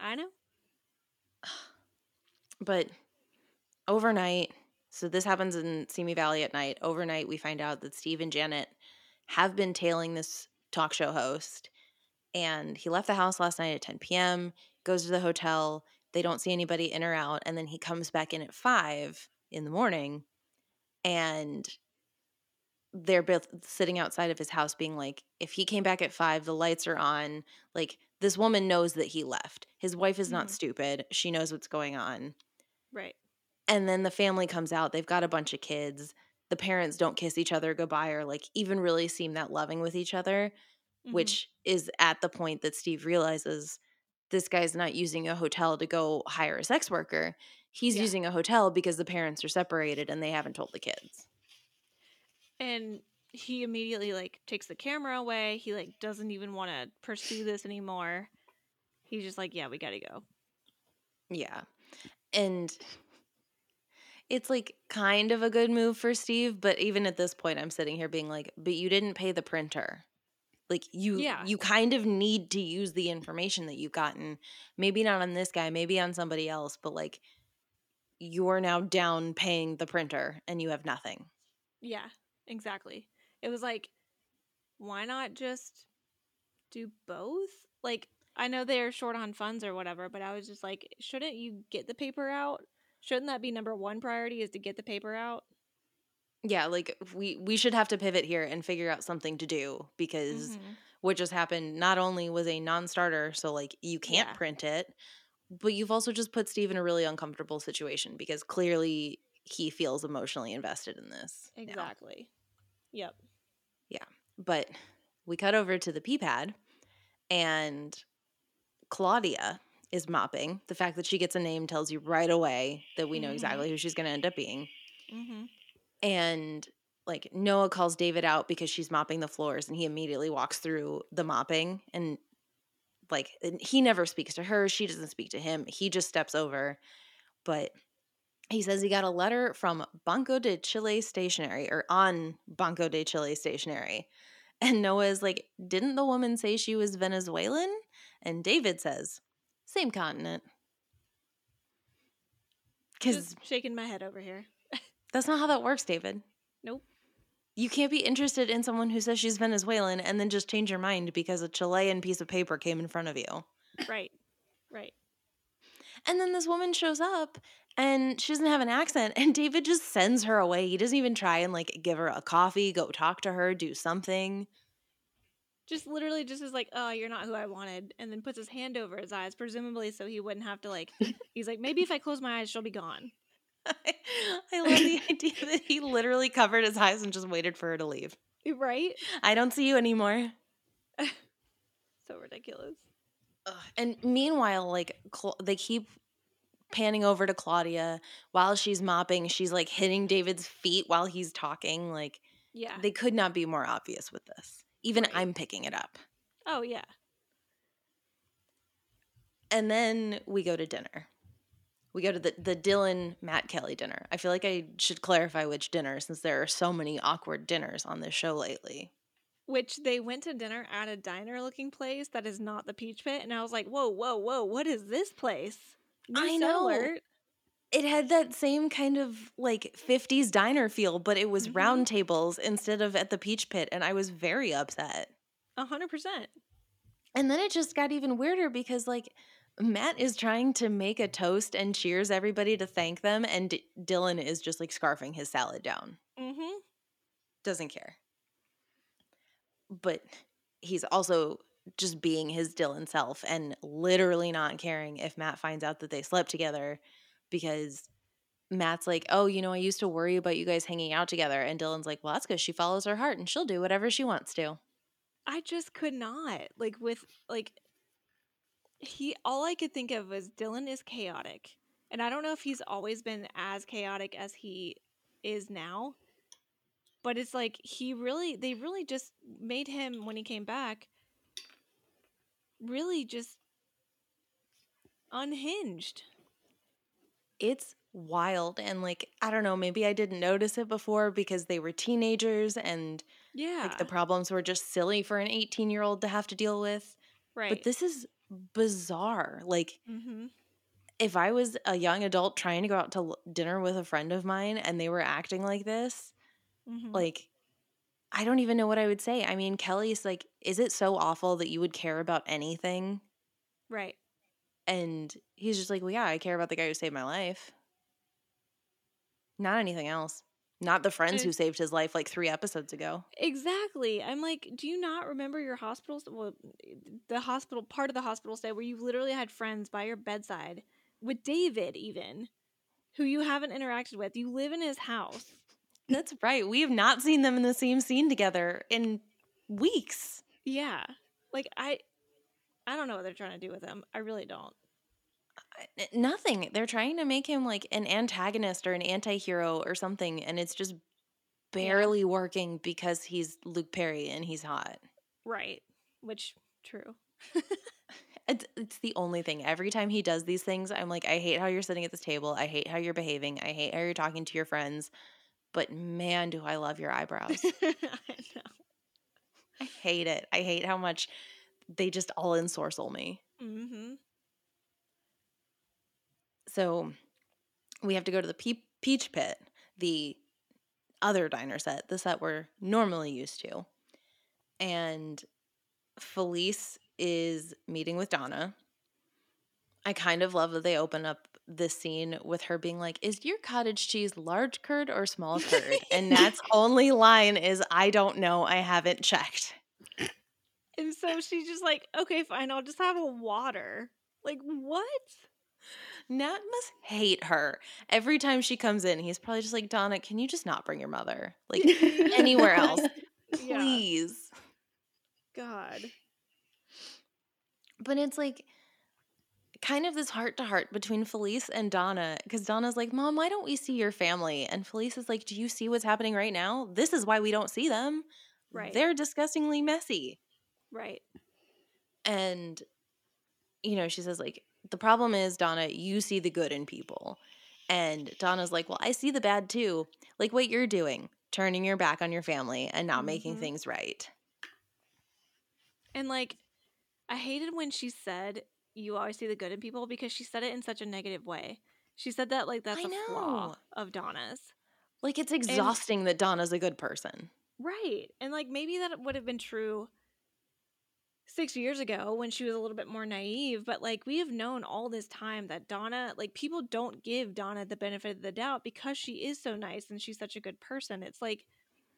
But overnight, so this happens in Simi Valley at night. Overnight, we find out that Steve and Janet have been tailing this talk show host. And he left the house last night at 10 p.m., goes to the hotel. They don't see anybody in or out. And then he comes back in at 5 in the morning. And they're both sitting outside of his house being like, if he came back at 5, the lights are on. Like, this woman knows that he left. His wife is not stupid. She knows what's going on. Right. And then the family comes out. They've got a bunch of kids. The parents don't kiss each other goodbye or like even really seem that loving with each other, which is at the point that Steve realizes this guy's not using a hotel to go hire a sex worker. He's using a hotel because the parents are separated and they haven't told the kids. And he immediately like takes the camera away. He like doesn't even want to pursue this anymore. He's just like, yeah, we got to go. Yeah. And It's like kind of a good move for Steve, but even at this point I'm sitting here being like, but you didn't pay the printer. Like Yeah. you kind of need to use the information that you've gotten. Maybe not on this guy, maybe on somebody else, but like you're now down paying the printer and you have nothing. Yeah, exactly. It was like, why not just do both? Like, I know they're short on funds or whatever, but I was just like, shouldn't you get the paper out? Shouldn't that be number one priority, is to get the paper out? Yeah, like we should have to pivot here and figure out something to do because Mm-hmm. what just happened not only was a non-starter, so like you can't Yeah, print it, but you've also just put Steve in a really uncomfortable situation because clearly he feels emotionally invested in this now. exactly. Yep. Yeah. But we cut over to the pee pad and Claudia is mopping. The fact that she gets a name tells you right away that we know Mm-hmm. exactly who she's going to end up being. Mm-hmm. And like Noah calls David out because she's mopping the floors and he immediately walks through the mopping and like he never speaks to her, she doesn't speak to him. He just steps over, but he says he got a letter from Banco de Chile Stationery or on Banco de Chile Stationery. And Noah is like, "Didn't the woman say she was Venezuelan?" And David says, "Same continent." Cuz Just shaking my head over here. that's not how that works, David. Nope. You can't be interested in someone who says she's Venezuelan and then just change your mind because a Chilean piece of paper came in front of you. Right. Right. And then this woman shows up and she doesn't have an accent and David just sends her away. He doesn't even try and like give her a coffee, go talk to her, do something. Just literally just is like, oh, you're not who I wanted, and then puts his hand over his eyes, presumably so he wouldn't have to like. He's like, maybe if I close my eyes, she'll be gone. I love the idea that he literally covered his eyes and just waited for her to leave. Right? I don't see you anymore. So ridiculous. Ugh. And meanwhile, like they keep panning over to Claudia while she's mopping. She's like hitting David's feet while he's talking. Like Yeah. they could not be more obvious with this. Even Right. I'm picking it up. Oh yeah. And then we go to dinner. We go to the Dylan Matt Kelly dinner. I feel like I should clarify which dinner since there are so many awkward dinners on this show lately. Which they went to dinner at a diner looking place that is not the Peach Pit, and I was like, whoa, whoa, whoa, what is this place? New I set know. alert. It had that same kind of like 50s diner feel, but it was round tables instead of at the Peach Pit, and I was very upset. 100%. And then it just got even weirder because like Matt is trying to make a toast and cheers everybody to thank them, and Dylan is just like scarfing his salad down. Mm-hmm. Doesn't care. But he's also just being his Dylan self and literally not caring if Matt finds out that they slept together because Matt's like, "Oh, you know, I used to worry about you guys hanging out together." And Dylan's like, "Well, that's because she follows her heart and she'll do whatever she wants to." I just could not. Like with like all I could think of was Dylan is chaotic. And I don't know if he's always been as chaotic as he is now, but it's like they really just made him, when he came back, really just unhinged. It's wild. And like, I don't know, maybe I didn't notice it before because they were teenagers and Yeah. like the problems were just silly for an 18-year-old to have to deal with. Right. But this is bizarre. Like, Mm-hmm. if I was a young adult trying to go out to dinner with a friend of mine and they were acting like this, Mm-hmm. like, I don't even know what I would say. I mean, Kelly's like, is it so awful that you would care about anything? Right. And he's just like, well, yeah, I care about the guy who saved my life. Not anything else. Not the friends who saved his life like 3 episodes ago. Exactly. I'm like, do you not remember your hospital? Well, the hospital part of the hospital stay where you literally had friends by your bedside with David, even who you haven't interacted with. You live in his house. That's right. We have not seen them in the same scene together in weeks. Yeah. Like I don't know what they're trying to do with him. I really don't. Nothing. They're trying to make him like an antagonist or an anti-hero or something, and it's just barely working because he's Luke Perry and he's hot. Right. Which true. it's the only thing. Every time he does these things, I'm like, I hate how you're sitting at this table. I hate how you're behaving. I hate how you're talking to your friends. But man, do I love your eyebrows. I know. I hate it. I hate how much they just all ensorcel me. Mm-hmm. So we have to go to the Peach Pit, the other diner set, the set we're normally used to. And Felice is meeting with Donna. I kind of love that they open up this scene with her being like, "Is your cottage cheese large curd or small curd?" And Nat's only line is, "I don't know. I haven't checked." And so she's just like, okay, fine, I'll just have a water. Like, what? Nat must hate her. Every time she comes in, he's probably just like, "Donna, can you just not bring your mother? Like, anywhere else, Yeah. please." God. But it's like kind of this heart to heart between Felice and Donna, because Donna's like, "Mom, why don't we see your family?" And Felice is like, "Do you see what's happening right now? This is why we don't see them. Right. They're disgustingly messy." Right. And, she says, like, "The problem is, Donna, you see the good in people." And Donna's like, "Well, I see the bad too. Like what you're doing, turning your back on your family and not making Mhm. things right." And like, I hated when she said, "You always see the good in people," because she said it in such a negative way. She said that like that's I a flaw know. of Donna's. Like, it's And exhausting that Donna's a good person. right. And like maybe that would have been true 6 years ago when she was a little bit more naive, but like we have known all this time that Donna, like people don't give Donna the benefit of the doubt because she is so nice and she's such a good person. It's like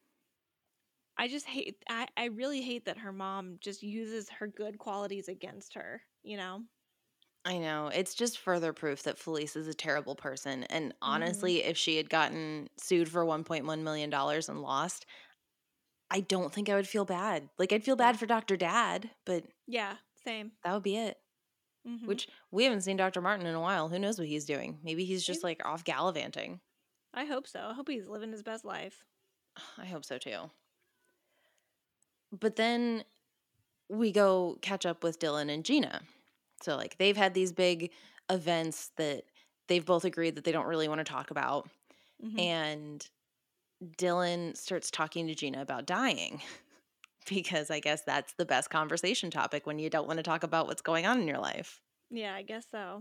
I just hate I really hate that her mom just uses her good qualities against her, you know? I know. It's just further proof that Felice is a terrible person. And Mhm. honestly, if she had gotten sued for $1.1 million and lost, I don't think I would feel bad. Like, I'd feel Yeah. bad for Dr. Dad, but Yeah, same. that would be it. Mhm. Which we haven't seen Dr. Martin in a while. Who knows what he's doing? Maybe he's just like off gallivanting. I hope so. I hope he's living his best life. I hope so too. But then we go catch up with Dylan and Gina. So, like, they've had these big events that they've both agreed that they don't really want to talk about. Mhm. And Dylan starts talking to Gina about dying because I guess that's the best conversation topic when you don't want to talk about what's going on in your life. Yeah, I guess so.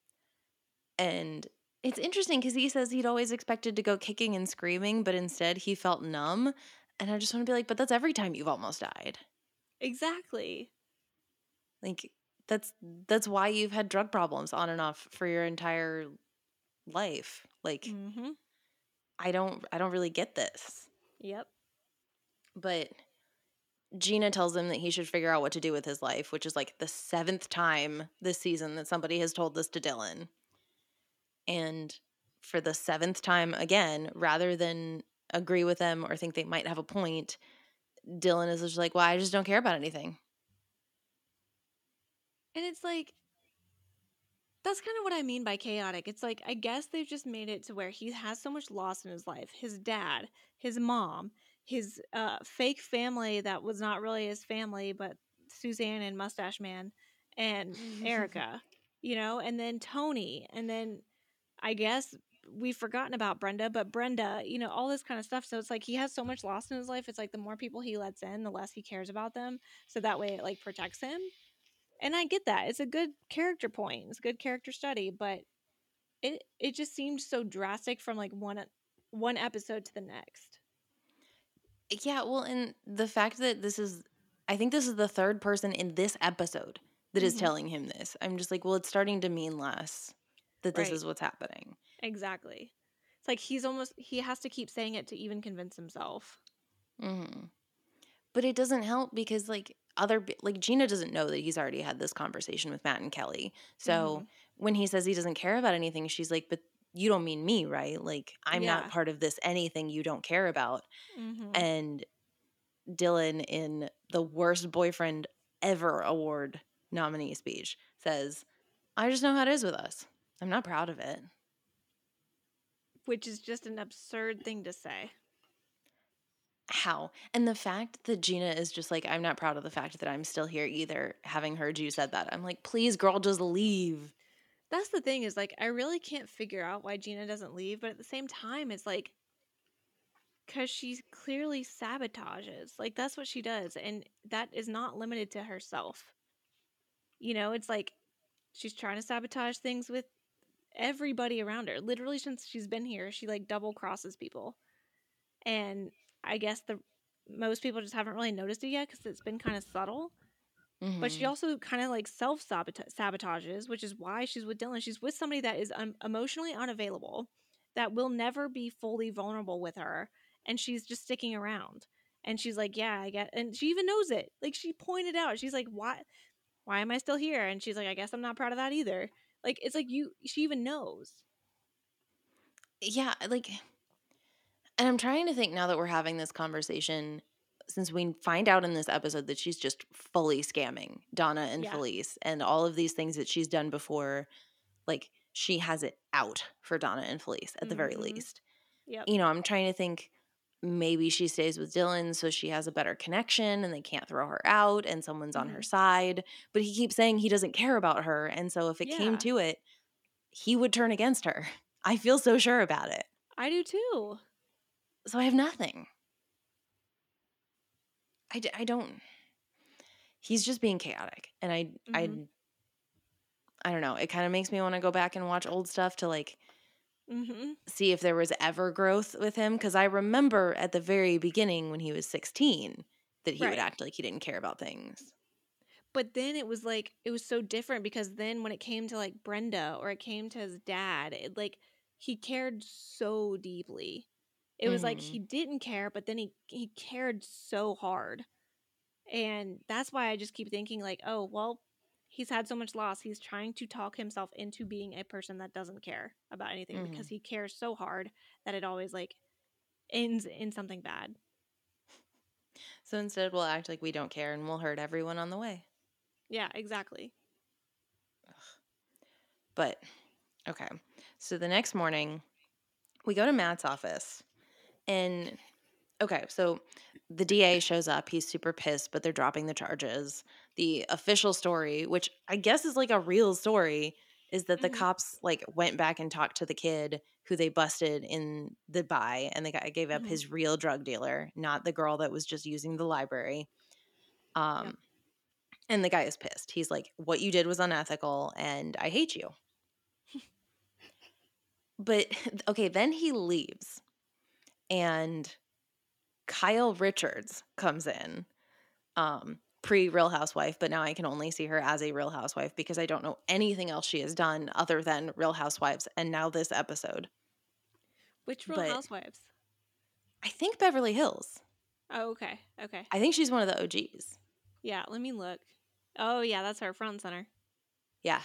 And it's interesting because he says he'd always expected to go kicking and screaming, but instead he felt numb. And I just want to be like, but that's every time you've almost died. Exactly. Like, that's why you've had drug problems on and off for your entire life. Like, Mhm. I don't really get this. Yep. But Gina tells him that he should figure out what to do with his life, which is like the 7th time this season that somebody has told this to Dylan. And for the 7th time again, rather than agree with them or think they might have a point, Dylan is just like, "Well, I just don't care about anything." And it's like that's kind of what I mean by chaotic. It's like I guess they've just made it to where he has so much loss in his life. His dad, his mom, his fake family that was not really his family, but Suzanne and Mustache Man and Erica, and then Tony, and then I guess we've forgotten about Brenda, but Brenda, all this kind of stuff. So it's like he has so much loss in his life. It's like the more people he lets in, the less he cares about them. So that way it like protects him. And I get that. It's a good character point. It's a good character study, but it just seemed so drastic from like one episode to the next. Yeah, well, and the fact that I think this is the 3rd person in this episode that is Mhm. telling him this. I'm just like, well, it's starting to mean less that this Right. is what's happening. Exactly. It's like he has to keep saying it to even convince himself. Mm-hmm. But it doesn't help because like Gina doesn't know that he's already had this conversation with Matt and Kelly. So Mhm. when he says he doesn't care about anything, she's like, "But you don't mean me, right? Like I'm not Yeah. part of this anything you don't care about." Mhm. And Dylan, in the worst boyfriend ever award nominee speech, says, "I just know how it is with us. I'm not proud of it." Which is just an absurd thing to say. How? And the fact that Gina is just like, I'm not proud of the fact that I'm still here either, having heard you said that. I'm like, please, girl, just leave. That's the thing is, like, I really can't figure out why Gina doesn't leave, but at the same time, it's like, because she clearly sabotages. Like, that's what she does. And that is not limited to herself. You know, it's like she's trying to sabotage things with everybody around her. Literally, since she's been here, she like double crosses people. And I guess the most people just haven't really noticed it yet because it's been kind of subtle. But she Mm-hmm. also kind of like self sabotages, which is why she's with Dylan. She's with somebody that is emotionally unavailable, that will never be fully vulnerable with her, and she's just sticking around. And she's like, "Yeah, I get," and she even knows it. Like she pointed out, she's like, "Why? Why am I still here?" And she's like, "I guess I'm not proud of that either." Like it's like you, she even knows. Yeah, like, and I'm trying to think now that we're having this conversation, since we find out in this episode that she's just fully scamming Donna and Yeah. Felice and all of these things that she's done before. Like, she has it out for Donna and Felice at the very Mm-hmm. least. Yep. You know, I'm trying to think maybe she stays with Dylan so she has a better connection and they can't throw her out and someone's on her Mm-hmm. side. But he keeps saying he doesn't care about her. And so if it came Yeah, to it, he would turn against her. I feel so sure about it. I do too. So I have nothing. I don't. He's just being chaotic. And Mm-hmm. I don't know. It kind of makes me want to go back and watch old stuff to like Mm-hmm. see if there was ever growth with him. Because I remember at the very beginning when he was 16 that he would Right. act like he didn't care about things. But then it was like it was so different because then when it came to like Brenda or it came to his dad, it like he cared so deeply. It was like Mm-hmm. he didn't care, but then he cared so hard. And that's why I just keep thinking like, oh, well, he's had so much loss. He's trying to talk himself into being a person that doesn't care about anything Mm-hmm. because he cares so hard that it always like ends in something bad. So instead, we'll act like we don't care and we'll hurt everyone on the way. Yeah, exactly. But okay. So the next morning, we go to Matt's office. And okay, so the DA shows up. He's super pissed, but they're dropping the charges. The official story, which I guess is like a real story, is that the Mm-hmm. cops like went back and talked to the kid who they busted in the buy, and the guy gave up Mm-hmm. his real drug dealer, not the girl that was just using the library. Yep. Um, and the guy is pissed. He's like, "What you did was unethical, and I hate you." But okay, then he leaves, and Kyle Richards comes in, pre Real Housewife, but now I can only see her as a Real Housewife because I don't know anything else she has done other than Real Housewives and now this episode. Which Real But Housewives? I think Beverly Hills. Oh, okay. Okay. I think she's one of the OGs. Yeah, let me look. Oh, yeah, that's her front center. Yeah.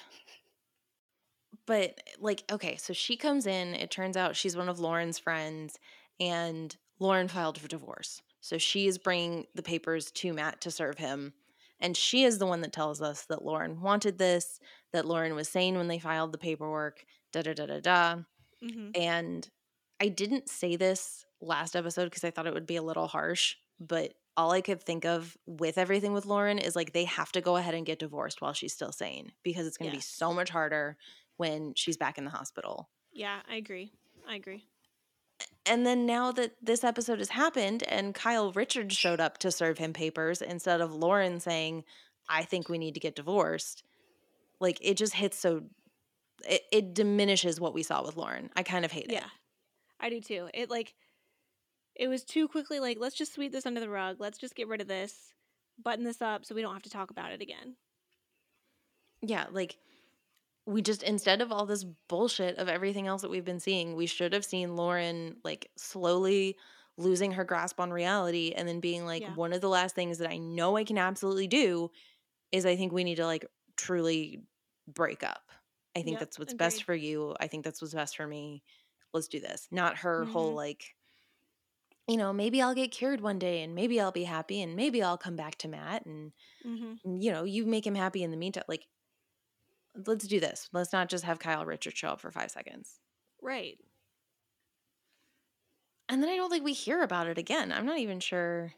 But like, okay, so she comes in. It turns out she's one of Lauren's friends, and Lauren filed for divorce. So she is bringing the papers to Matt to serve him. And she is the one that tells us that Lauren wanted this, that Lauren was sane when they filed the paperwork, da da da da da. Mm-hmm. And I didn't say this last episode because I thought it would be a little harsh, but all I could think of with everything with Lauren is like they have to go ahead and get divorced while she's still sane because it's going to be Yes. so much harder when she's back in the hospital. Yeah, I agree. I agree. And then now that this episode has happened and Kyle Richards showed up to serve him papers instead of Lauren saying, I think we need to get divorced, like it just hits so, it diminishes what we saw with Lauren. I kind of hate it. Yeah, I do too. It like it was too quickly like let's just sweep this under the rug. Let's just get rid of this, button this up so we don't have to talk about it again. Yeah, like we just, instead of all this bullshit of everything else that we've been seeing, we should have seen Lauren like slowly losing her grasp on reality and then being like, Yeah. one of the last things that I know I can absolutely do is I think we need to like truly break up. I think Yep. that's what's best Agreed. for you. I think that's what's best for me. Let's do this. Not her whole Mm-hmm. like, you know, maybe I'll get cured one day and maybe I'll be happy and maybe I'll come back to Matt and, Mm-hmm. you know, you make him happy in the meantime. Like, let's do this. Let's not just have Kyle Richards show up for 5 seconds. Right. And then I don't think we hear about it again. I'm not even sure.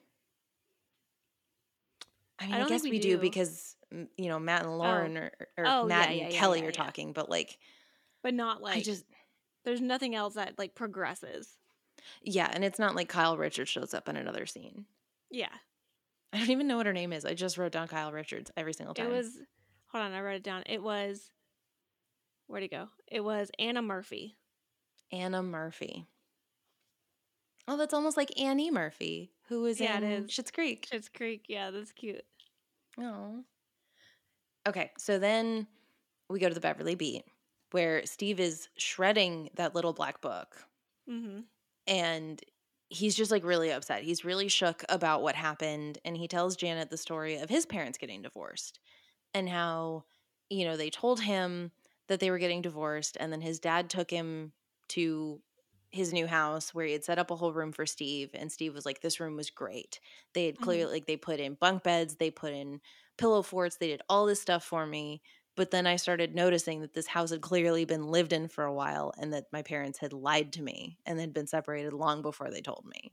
I mean, I I don't think guess we we do do. because, Matt and Oh. Lauren or Oh, Matt yeah, and yeah, yeah, Kelly yeah, are yeah. talking, but like, But not I like just, there's nothing else that like progresses. yeah. And it's not like Kyle Richards shows up in another scene. Yeah. I don't even know what her name is. I just wrote down Kyle Richards every single It time. was, hold on, I wrote it down. It was, where'd it go? It was Anna Murphy. Anna Murphy. Oh, that's almost like Annie Murphy, who was Yeah, it in is. Schitt's Creek. Schitt's Creek. Yeah, that's cute. Oh. Okay, so then we go to the Beverly Beat, where Steve is shredding that little black book, Mm-hmm. and he's just like really upset. He's really shook about what happened, and he tells Janet the story of his parents getting divorced and how, they told him that they were getting divorced, and then his dad took him to his new house where he had set up a whole room for Steve, and Steve was like, this room was great. They had clearly, like, they put in bunk beds, they put in pillow forts, they did all this stuff for me. But then I started noticing that this house had clearly been lived in for a while, and that my parents had lied to me and had been separated long before they told me.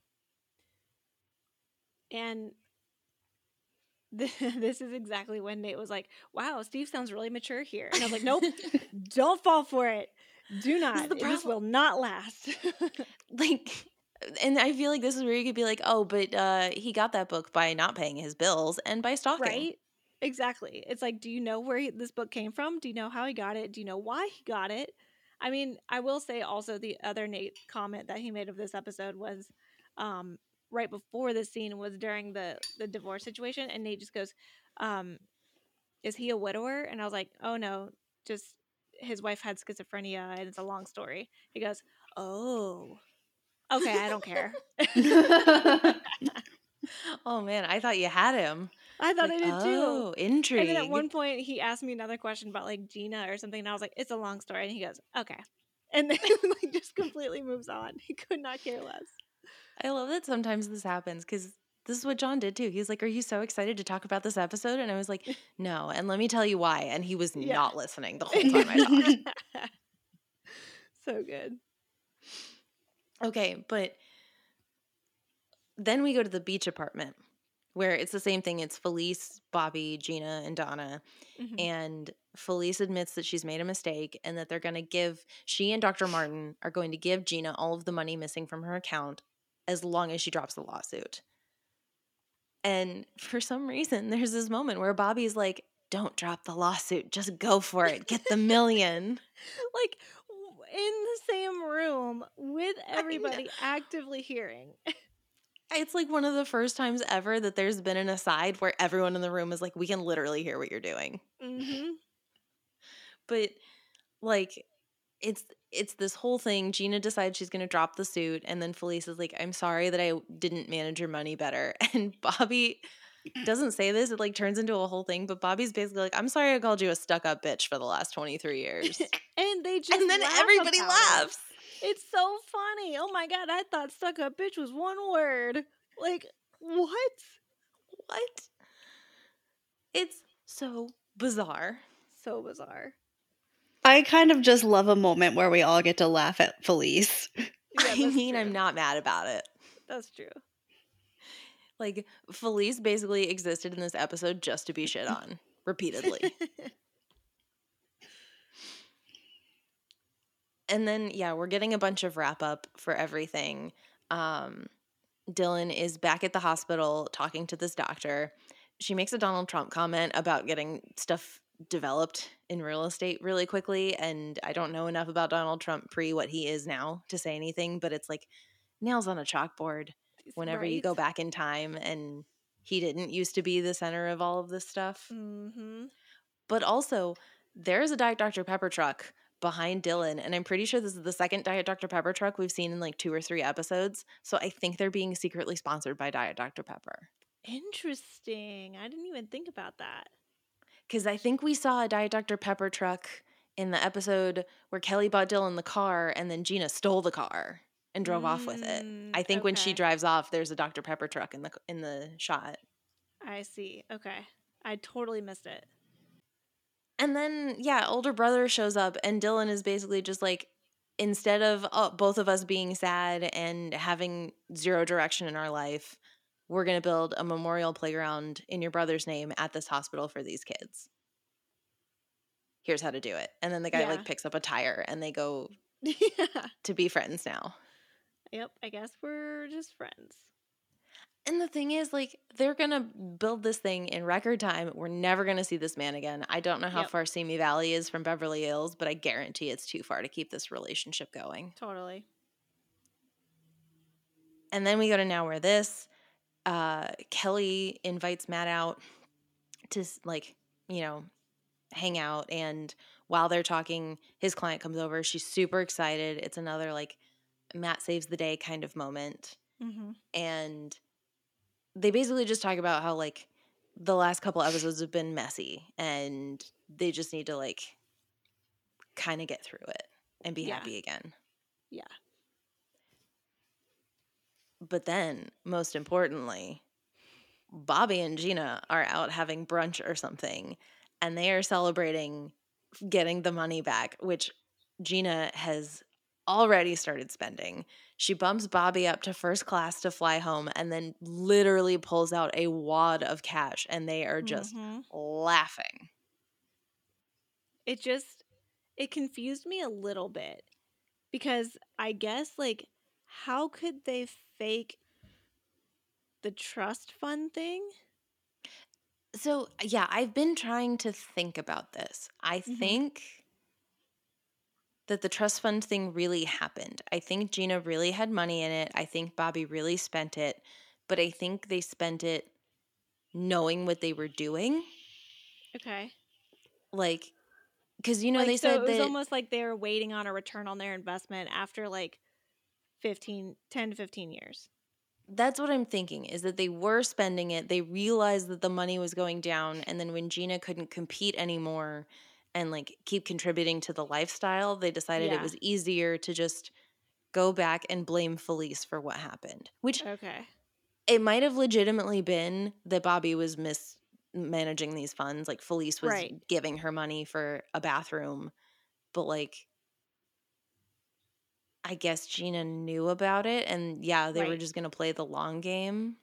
And this is exactly when Nate was like, wow, Steve sounds really mature here. And I was like, nope, don't fall for it. Do not. the This will problem. not last. Like, and I feel like this is where you could be like, oh, but he got that book by not paying his bills and by stalking. Right? Exactly. It's like, do you know where this book came from? Do you know how he got it? Do you know why he got it? I mean, I will say also the other Nate comment that he made of this episode was right before the scene was during the divorce situation, and Nate just goes, is he a widower? And I was like, oh no, just his wife had schizophrenia and it's a long story. He goes, oh, okay, I don't care. Oh man, I thought you had him. I thought Like, I did too. oh, intrigue. And then at one point he asked me another question about like Gina or something, and I was like, it's a long story. And he goes, okay. And then like just completely moves on. He could not care less. I love that sometimes this happens because this is what John did too. He's like, are you so excited to talk about this episode? And I was like, no. And let me tell you why. And he was Yeah. not listening the whole time I talked. So good. Okay, but then we go to the beach apartment where it's the same thing. It's Felice, Bobby, Gina, and Donna. Mhm. And Felice admits that she's made a mistake and that they're going to she and Dr. Martin are going to give Gina all of the money missing from her account as long as she drops the lawsuit. And for some reason, there's this moment where Bobby's like, don't drop the lawsuit. Just go for it. Get the $1 million. Like in the same room with everybody actively hearing. It's like one of the first times ever that there's been an aside where everyone in the room is like, we can literally hear what you're doing. Mm-hmm. But like, it's this whole thing. Gina decides she's going to drop the suit, and then Felice is like, I'm sorry that I didn't manage your money better. And Bobby doesn't say this. It like turns into a whole thing, but Bobby's basically like, I'm sorry I called you a stuck-up bitch for the last 23 years. And they just And then laugh everybody about laughs. it. It's so funny. Oh my god, I thought stuck up bitch was one word. Like, what? What? It's so bizarre. So bizarre. I kind of just love a moment where we all get to laugh at Felice. Yeah, I that's mean, true. I'm not mad about it. That's true. Like, Felice basically existed in this episode just to be shit on repeatedly. And then, yeah, we're getting a bunch of wrap up for everything. Dylan is back at the hospital talking to this doctor. She makes a Donald Trump comment about getting stuff developed in real estate really quickly. And I don't know enough about Donald Trump pre what he is now to say anything, but it's like nails on a chalkboard whenever you go back in time. And he didn't used to be the center of all of this stuff. Mm-hmm. But also, there's a Diet Dr. Pepper truck behind Dylan, and I'm pretty sure this is the second Diet Dr. Pepper truck we've seen in like 2 or 3 episodes. So I think they're being secretly sponsored by Diet Dr. Pepper. Interesting. I didn't even think about that. Because I think we saw a Diet Dr. Pepper truck in the episode where Kelly bought Dylan the car and then Gina stole the car and drove off with it. I think when she Okay. drives off, there's a Dr. Pepper truck in the shot. I see. Okay. I totally missed it. And then, yeah, older brother shows up and Dylan is basically just like, instead of both of us being sad and having zero direction in our life, we're going to build a memorial playground in your brother's name at this hospital for these kids. Here's how to do it. And then the guy Yeah. like picks up a tire and they go Yeah. to be friends now. Yep. I guess we're just friends. And the thing is, like, they're going to build this thing in record time. We're never going to see this man again. I don't know how Yep. far Simi Valley is from Beverly Hills, but I guarantee it's too far to keep this relationship going. Totally. And then we go to Now We're This. Kelly invites Matt out to, like, you know, hang out. And while they're talking, his client comes over. She's super excited. It's another, like, Matt saves the day kind of moment. Mm-hmm. And they basically just talk about how, like, the last couple episodes have been messy and they just need to, like, kind of get through it and be happy again. Yeah. But then, most importantly, Bobby and Gina are out having brunch or something, and they are celebrating getting the money back, which Gina has already started spending. She bumps Bobby up to first class to fly home and then literally pulls out a wad of cash, and they are just laughing. It confused me a little bit because I guess, like, how could they fake the trust fund thing? So, yeah, I've been trying to think about this. I think that the trust fund thing really happened. I think Gina really had money in it. I think Bobby really spent it, but I think they spent it knowing what they were doing. Okay. Like, because, you know, Like, they so said it was that almost like they were waiting on a return on their investment after like 10 to 15 years. that's what I'm thinking is that they were spending it. They realized that the money was going down. And then when Gina couldn't compete anymore and like keep contributing to the lifestyle, they decided it Yeah. was easier to just go back and blame Felice for what happened, which Okay. it might have legitimately been that Bobby was mismanaging these funds. Like Felice was Right. giving her money for a bathroom, but like I guess Gina knew about it, and yeah, they were Right. just gonna play the long game.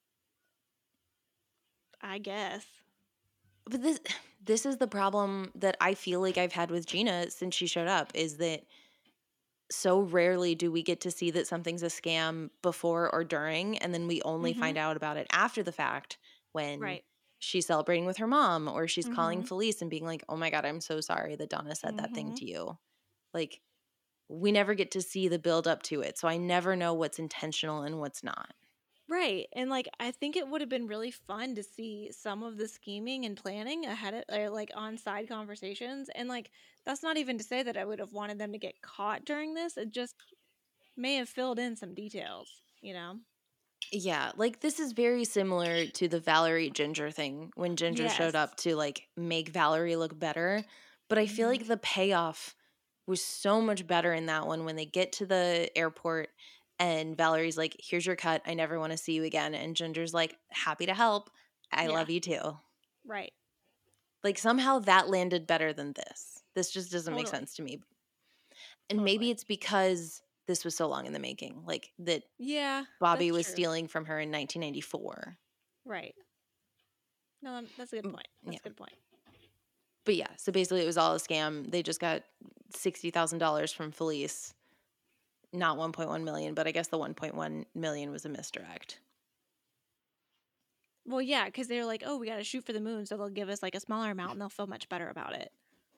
I guess. But this is the problem that I feel like I've had with Gina since she showed up is that so rarely do we get to see that something's a scam before or during, and then we only find out about it after the fact when Right. she's celebrating with her mom or she's calling Mhm. Felice and being like, "Oh my god, I'm so sorry that Donna said that thing Mhm. to you." Like we never get to see the build up to it. So I never know what's intentional and what's not. Right. And like I think it would have been really fun to see some of the scheming and planning ahead of like on side conversations. And like that's not even to say that I would have wanted them to get caught during this. It just may have filled in some details, you know? Yeah, like this is very similar to the Valerie Ginger thing when Ginger Yes. showed up to like make Valerie look better. But I feel like the payoff was so much better in that one when they get to the airport and Valerie's like, "Here's your cut. I never want to see you again." And Ginger's like, "Happy to help. I Yeah. love you too." Right. Like somehow that landed better than this. This just doesn't make Totally. sense to me. And maybe it's because this was so long in the making. Like that Yeah, Bobby that's was true. stealing from her in 1994. Right. No, that's a good point. That's Yeah. a good point. But yeah, so basically it was all a scam. They just got $60,000 from Felice. Not 1.1 million, but I guess the 1.1 million was a misdirect. Well, yeah, because they're like, oh, we got to shoot for the moon, so they'll give us like a smaller amount and they'll feel much better about it.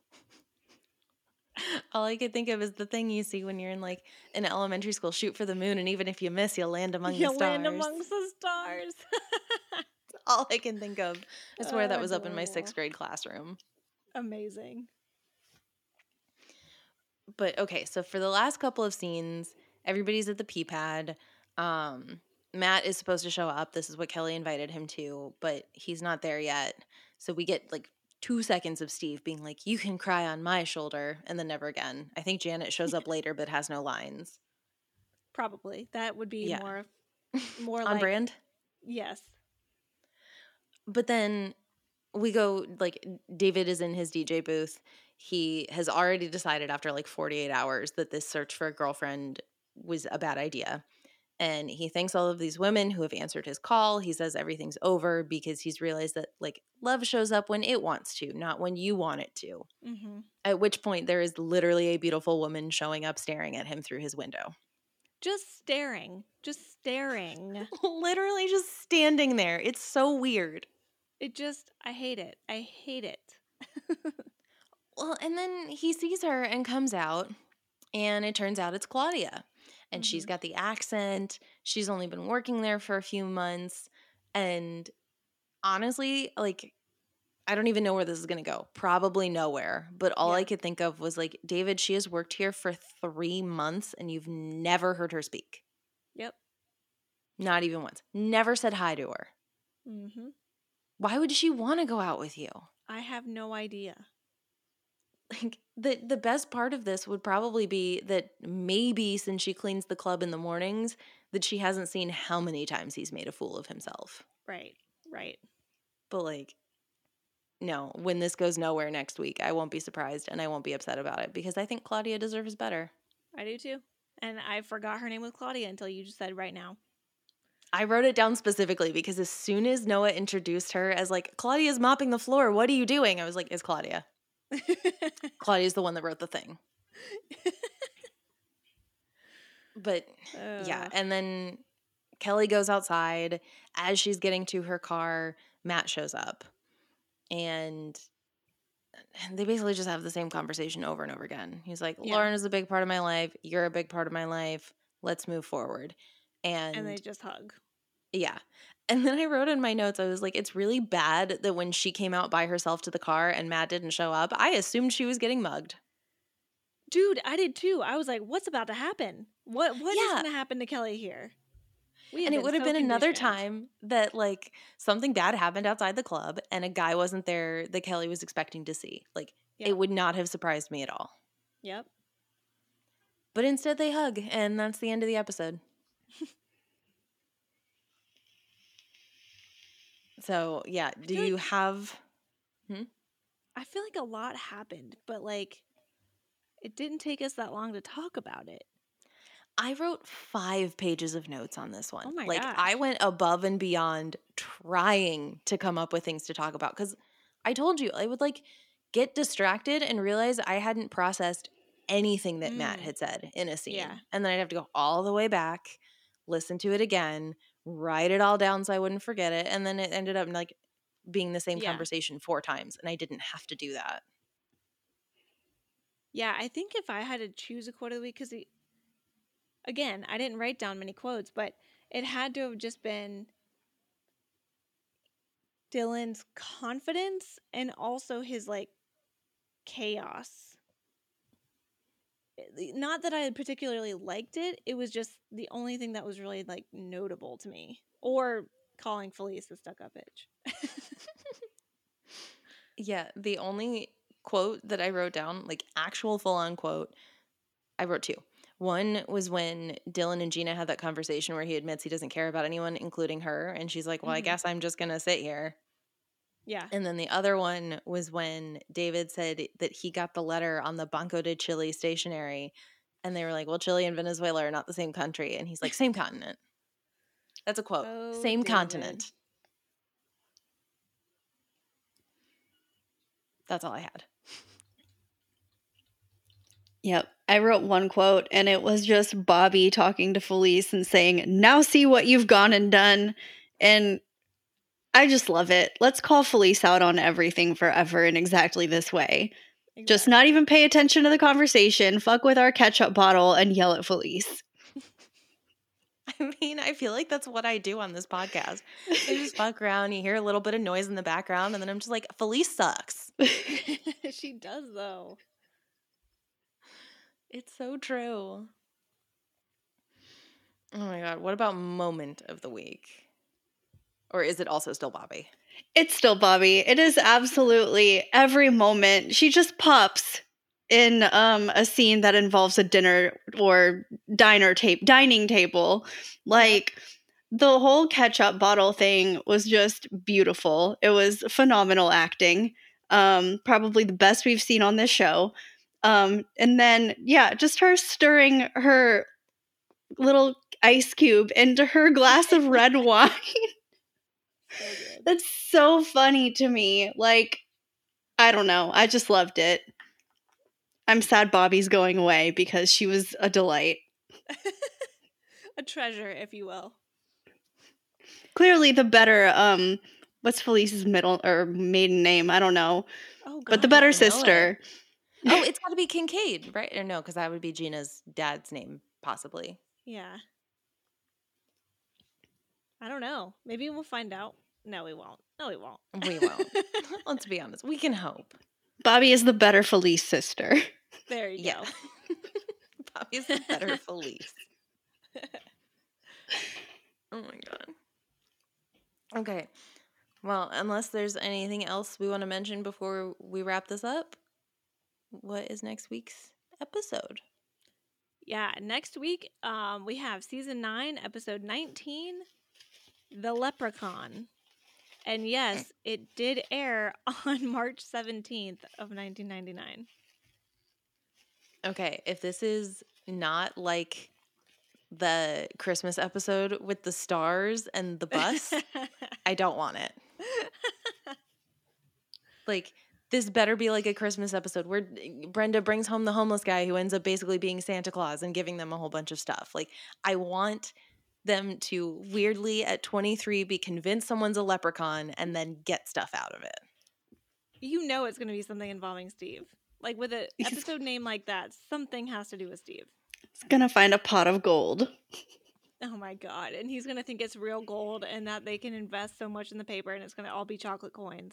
All I could think of is the thing you see when you're in like an elementary school, shoot for the moon, and even if you miss, you'll land among the You'll stars. land amongst the stars. All I can think of. I swear that was up in my Adorable. 6th grade classroom. Amazing. But okay, so for the last couple of scenes, everybody's at the pee pad. Matt is supposed to show up. This is what Kelly invited him to, but he's not there yet. So we get like 2 seconds of Steve being like, "You can cry on my shoulder," and then never again. I think Janet shows up later but has no lines. Probably. That would be Yeah. more On like brand. yes. But then we go, like, David is in his DJ booth. He has already decided after like 48 hours that this search for a girlfriend was a bad idea. And he thanks all of these women who have answered his call. He says everything's over because he's realized that, like, love shows up when it wants to, not when you want it to. Mm-hmm. At which point there is literally a beautiful woman showing up staring at him through his window. Just staring. Just staring. Literally just standing there. It's so weird. I hate it. I hate it. Well, and then he sees her and comes out, and it turns out it's Claudia. And she's got the accent. She's only been working there for a few months. And honestly, like, I don't even know where this is going to go. Probably nowhere. But all I could think of was, like, David, she has worked here for 3 months, and you've never heard her speak. Yep. Not even once. Never said hi to her. Mm-hmm. Why would she want to go out with you? I have no idea. Like, the best part of this would probably be that maybe since she cleans the club in the mornings, that she hasn't seen how many times he's made a fool of himself. Right. But, like, no, when this goes nowhere next week, I won't be surprised and I won't be upset about it because I think Claudia deserves better. I do too. And I forgot her name was Claudia until you just said right now. I wrote it down specifically because as soon as Noah introduced her as, like, Claudia's mopping the floor, what are you doing? I was like, it's Claudia. Claudia's the one that wrote the thing. But yeah, and then Kelly goes outside. As she's getting to her car, Matt shows up. And they basically just have the same conversation over and over again. He's like, Lauren is a big part of my life. You're a big part of my life. Let's move forward. And they just hug. Yeah. And then I wrote in my notes, I was like, it's really bad that when she came out by herself to the car and Matt didn't show up, I assumed she was getting mugged. Dude, I did too. I was like, what's about to happen? What is going to happen to Kelly here? And it would have been another time that, like, something bad happened outside the club and a guy wasn't there that Kelly was expecting to see. Like, it would not have surprised me at all. Yep. But instead they hug, and that's the end of the episode. So, yeah, do you have... I feel like a lot happened, but, like, it didn't take us that long to talk about it. I wrote 5 pages of notes on this one. Oh my gosh. I went above and beyond trying to come up with things to talk about because I told you I would, like, get distracted and realize I hadn't processed anything that Matt had said in a scene. Yeah. And then I'd have to go all the way back, listen to it again, write it all down so I wouldn't forget it. And then it ended up, like, being the same conversation 4 times. And I didn't have to do that. Yeah, I think if I had to choose a quote of the week, because again, I didn't write down many quotes, but it had to have just been Dylan's confidence and also his, like, chaos. Not that I particularly liked it. It was just the only thing that was really, like, notable to me. Or calling Felice a stuck-up bitch. Yeah, the only quote that I wrote down, like, actual full-on quote, I wrote 2. One was when Dylan and Gina had that conversation where he admits he doesn't care about anyone, including her. And she's like, well, I guess I'm just going to sit here. Yeah. And then the other one was when David said that he got the letter on the Banco de Chile stationery. And they were like, well, Chile and Venezuela are not the same country. And he's like, same continent. That's a quote. Same David. continent. That's all I had. Yep. I wrote one quote, and it was just Bobby talking to Felice and saying, now see what you've gone and done. And I just love it. Let's call Felice out on everything forever in exactly this way. Exactly. Just not even pay attention to the conversation, fuck with our ketchup bottle, and yell at Felice. I mean, I feel like that's what I do on this podcast. I just fuck around, you hear a little bit of noise in the background, and then I'm just like, Felice sucks. She does, though. It's so true. Oh my God. What about moment of the week? Or is it also still Bobby? It's still Bobby. It is absolutely every moment. She just pops in a scene that involves a dinner or dining table. Like, The whole ketchup bottle thing was just beautiful. It was phenomenal acting. Probably the best we've seen on this show. And then, yeah, just her stirring her little ice cube into her glass of red wine. So good. That's so funny to me. Like, I don't know. I just loved it. I'm sad Bobby's going away because she was a delight. A treasure, if you will. Clearly the better, what's Felice's middle or maiden name? I don't know. Oh, But the God. better I know it. sister. Oh, it's got to be Kincaid, right? Or no, because that would be Gina's dad's name, possibly. Yeah. I don't know. Maybe we'll find out. No, we won't. No, we won't. We won't. Let's be honest. We can hope. Bobby is the better Felice sister. There you Yeah. go. Bobby's the better Felice. Oh my God. Okay. Well, unless there's anything else we want to mention before we wrap this up, what is next week's episode? Yeah, next week we have season 9, episode 19, The Leprechaun. And yes, it did air on March 17th of 1999. Okay, if this is not like the Christmas episode with the stars and the bus, I don't want it. Like, this better be like a Christmas episode where Brenda brings home the homeless guy who ends up basically being Santa Claus and giving them a whole bunch of stuff. Like, I want them to weirdly at 23 be convinced someone's a leprechaun and then get stuff out of it. You know it's going to be something involving Steve. Like with an episode name like that, something has to do with Steve. He's gonna find a pot of gold. Oh my God. And he's going to think it's real gold and that they can invest so much in the paper and it's going to all be chocolate coins.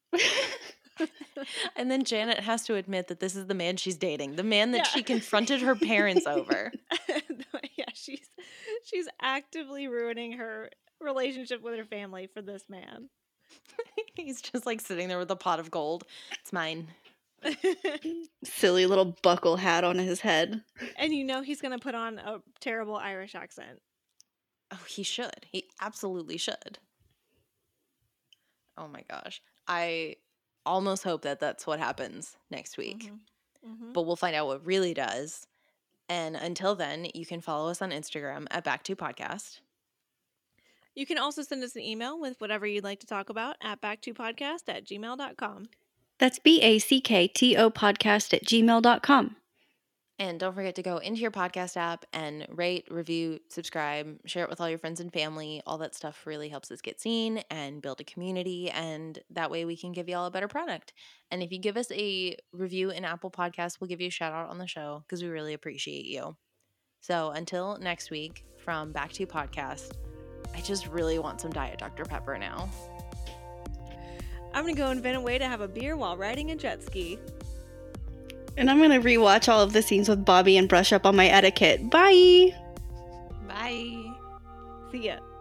And then Janet has to admit that this is the man she's dating, the man that Yeah. she confronted her parents over. Yeah, she's actively ruining her relationship with her family for this man. He's just like sitting there with a pot of gold. It's mine. Silly little buckle hat on his head. And you know he's going to put on a terrible Irish accent. Oh, he should. He absolutely should. Oh my gosh. I almost hope that that's what happens next week. Mm-hmm. But we'll find out what really does. And until then, you can follow us on Instagram at Back2Podcast. You can also send us an email with whatever you'd like to talk about at back2podcast@gmail.com. That's BACKTO podcast@gmail.com. And don't forget to go into your podcast app and rate, review, subscribe, share it with all your friends and family. All that stuff really helps us get seen and build a community. And that way we can give you all a better product. And if you give us a review in Apple Podcasts, we'll give you a shout out on the show because we really appreciate you. So until next week from Back to Podcast, I just really want some Diet Dr. Pepper now. I'm going to go invent a way to have a beer while riding a jet ski. And I'm gonna rewatch all of the scenes with Bobby and brush up on my etiquette. Bye! Bye. See ya.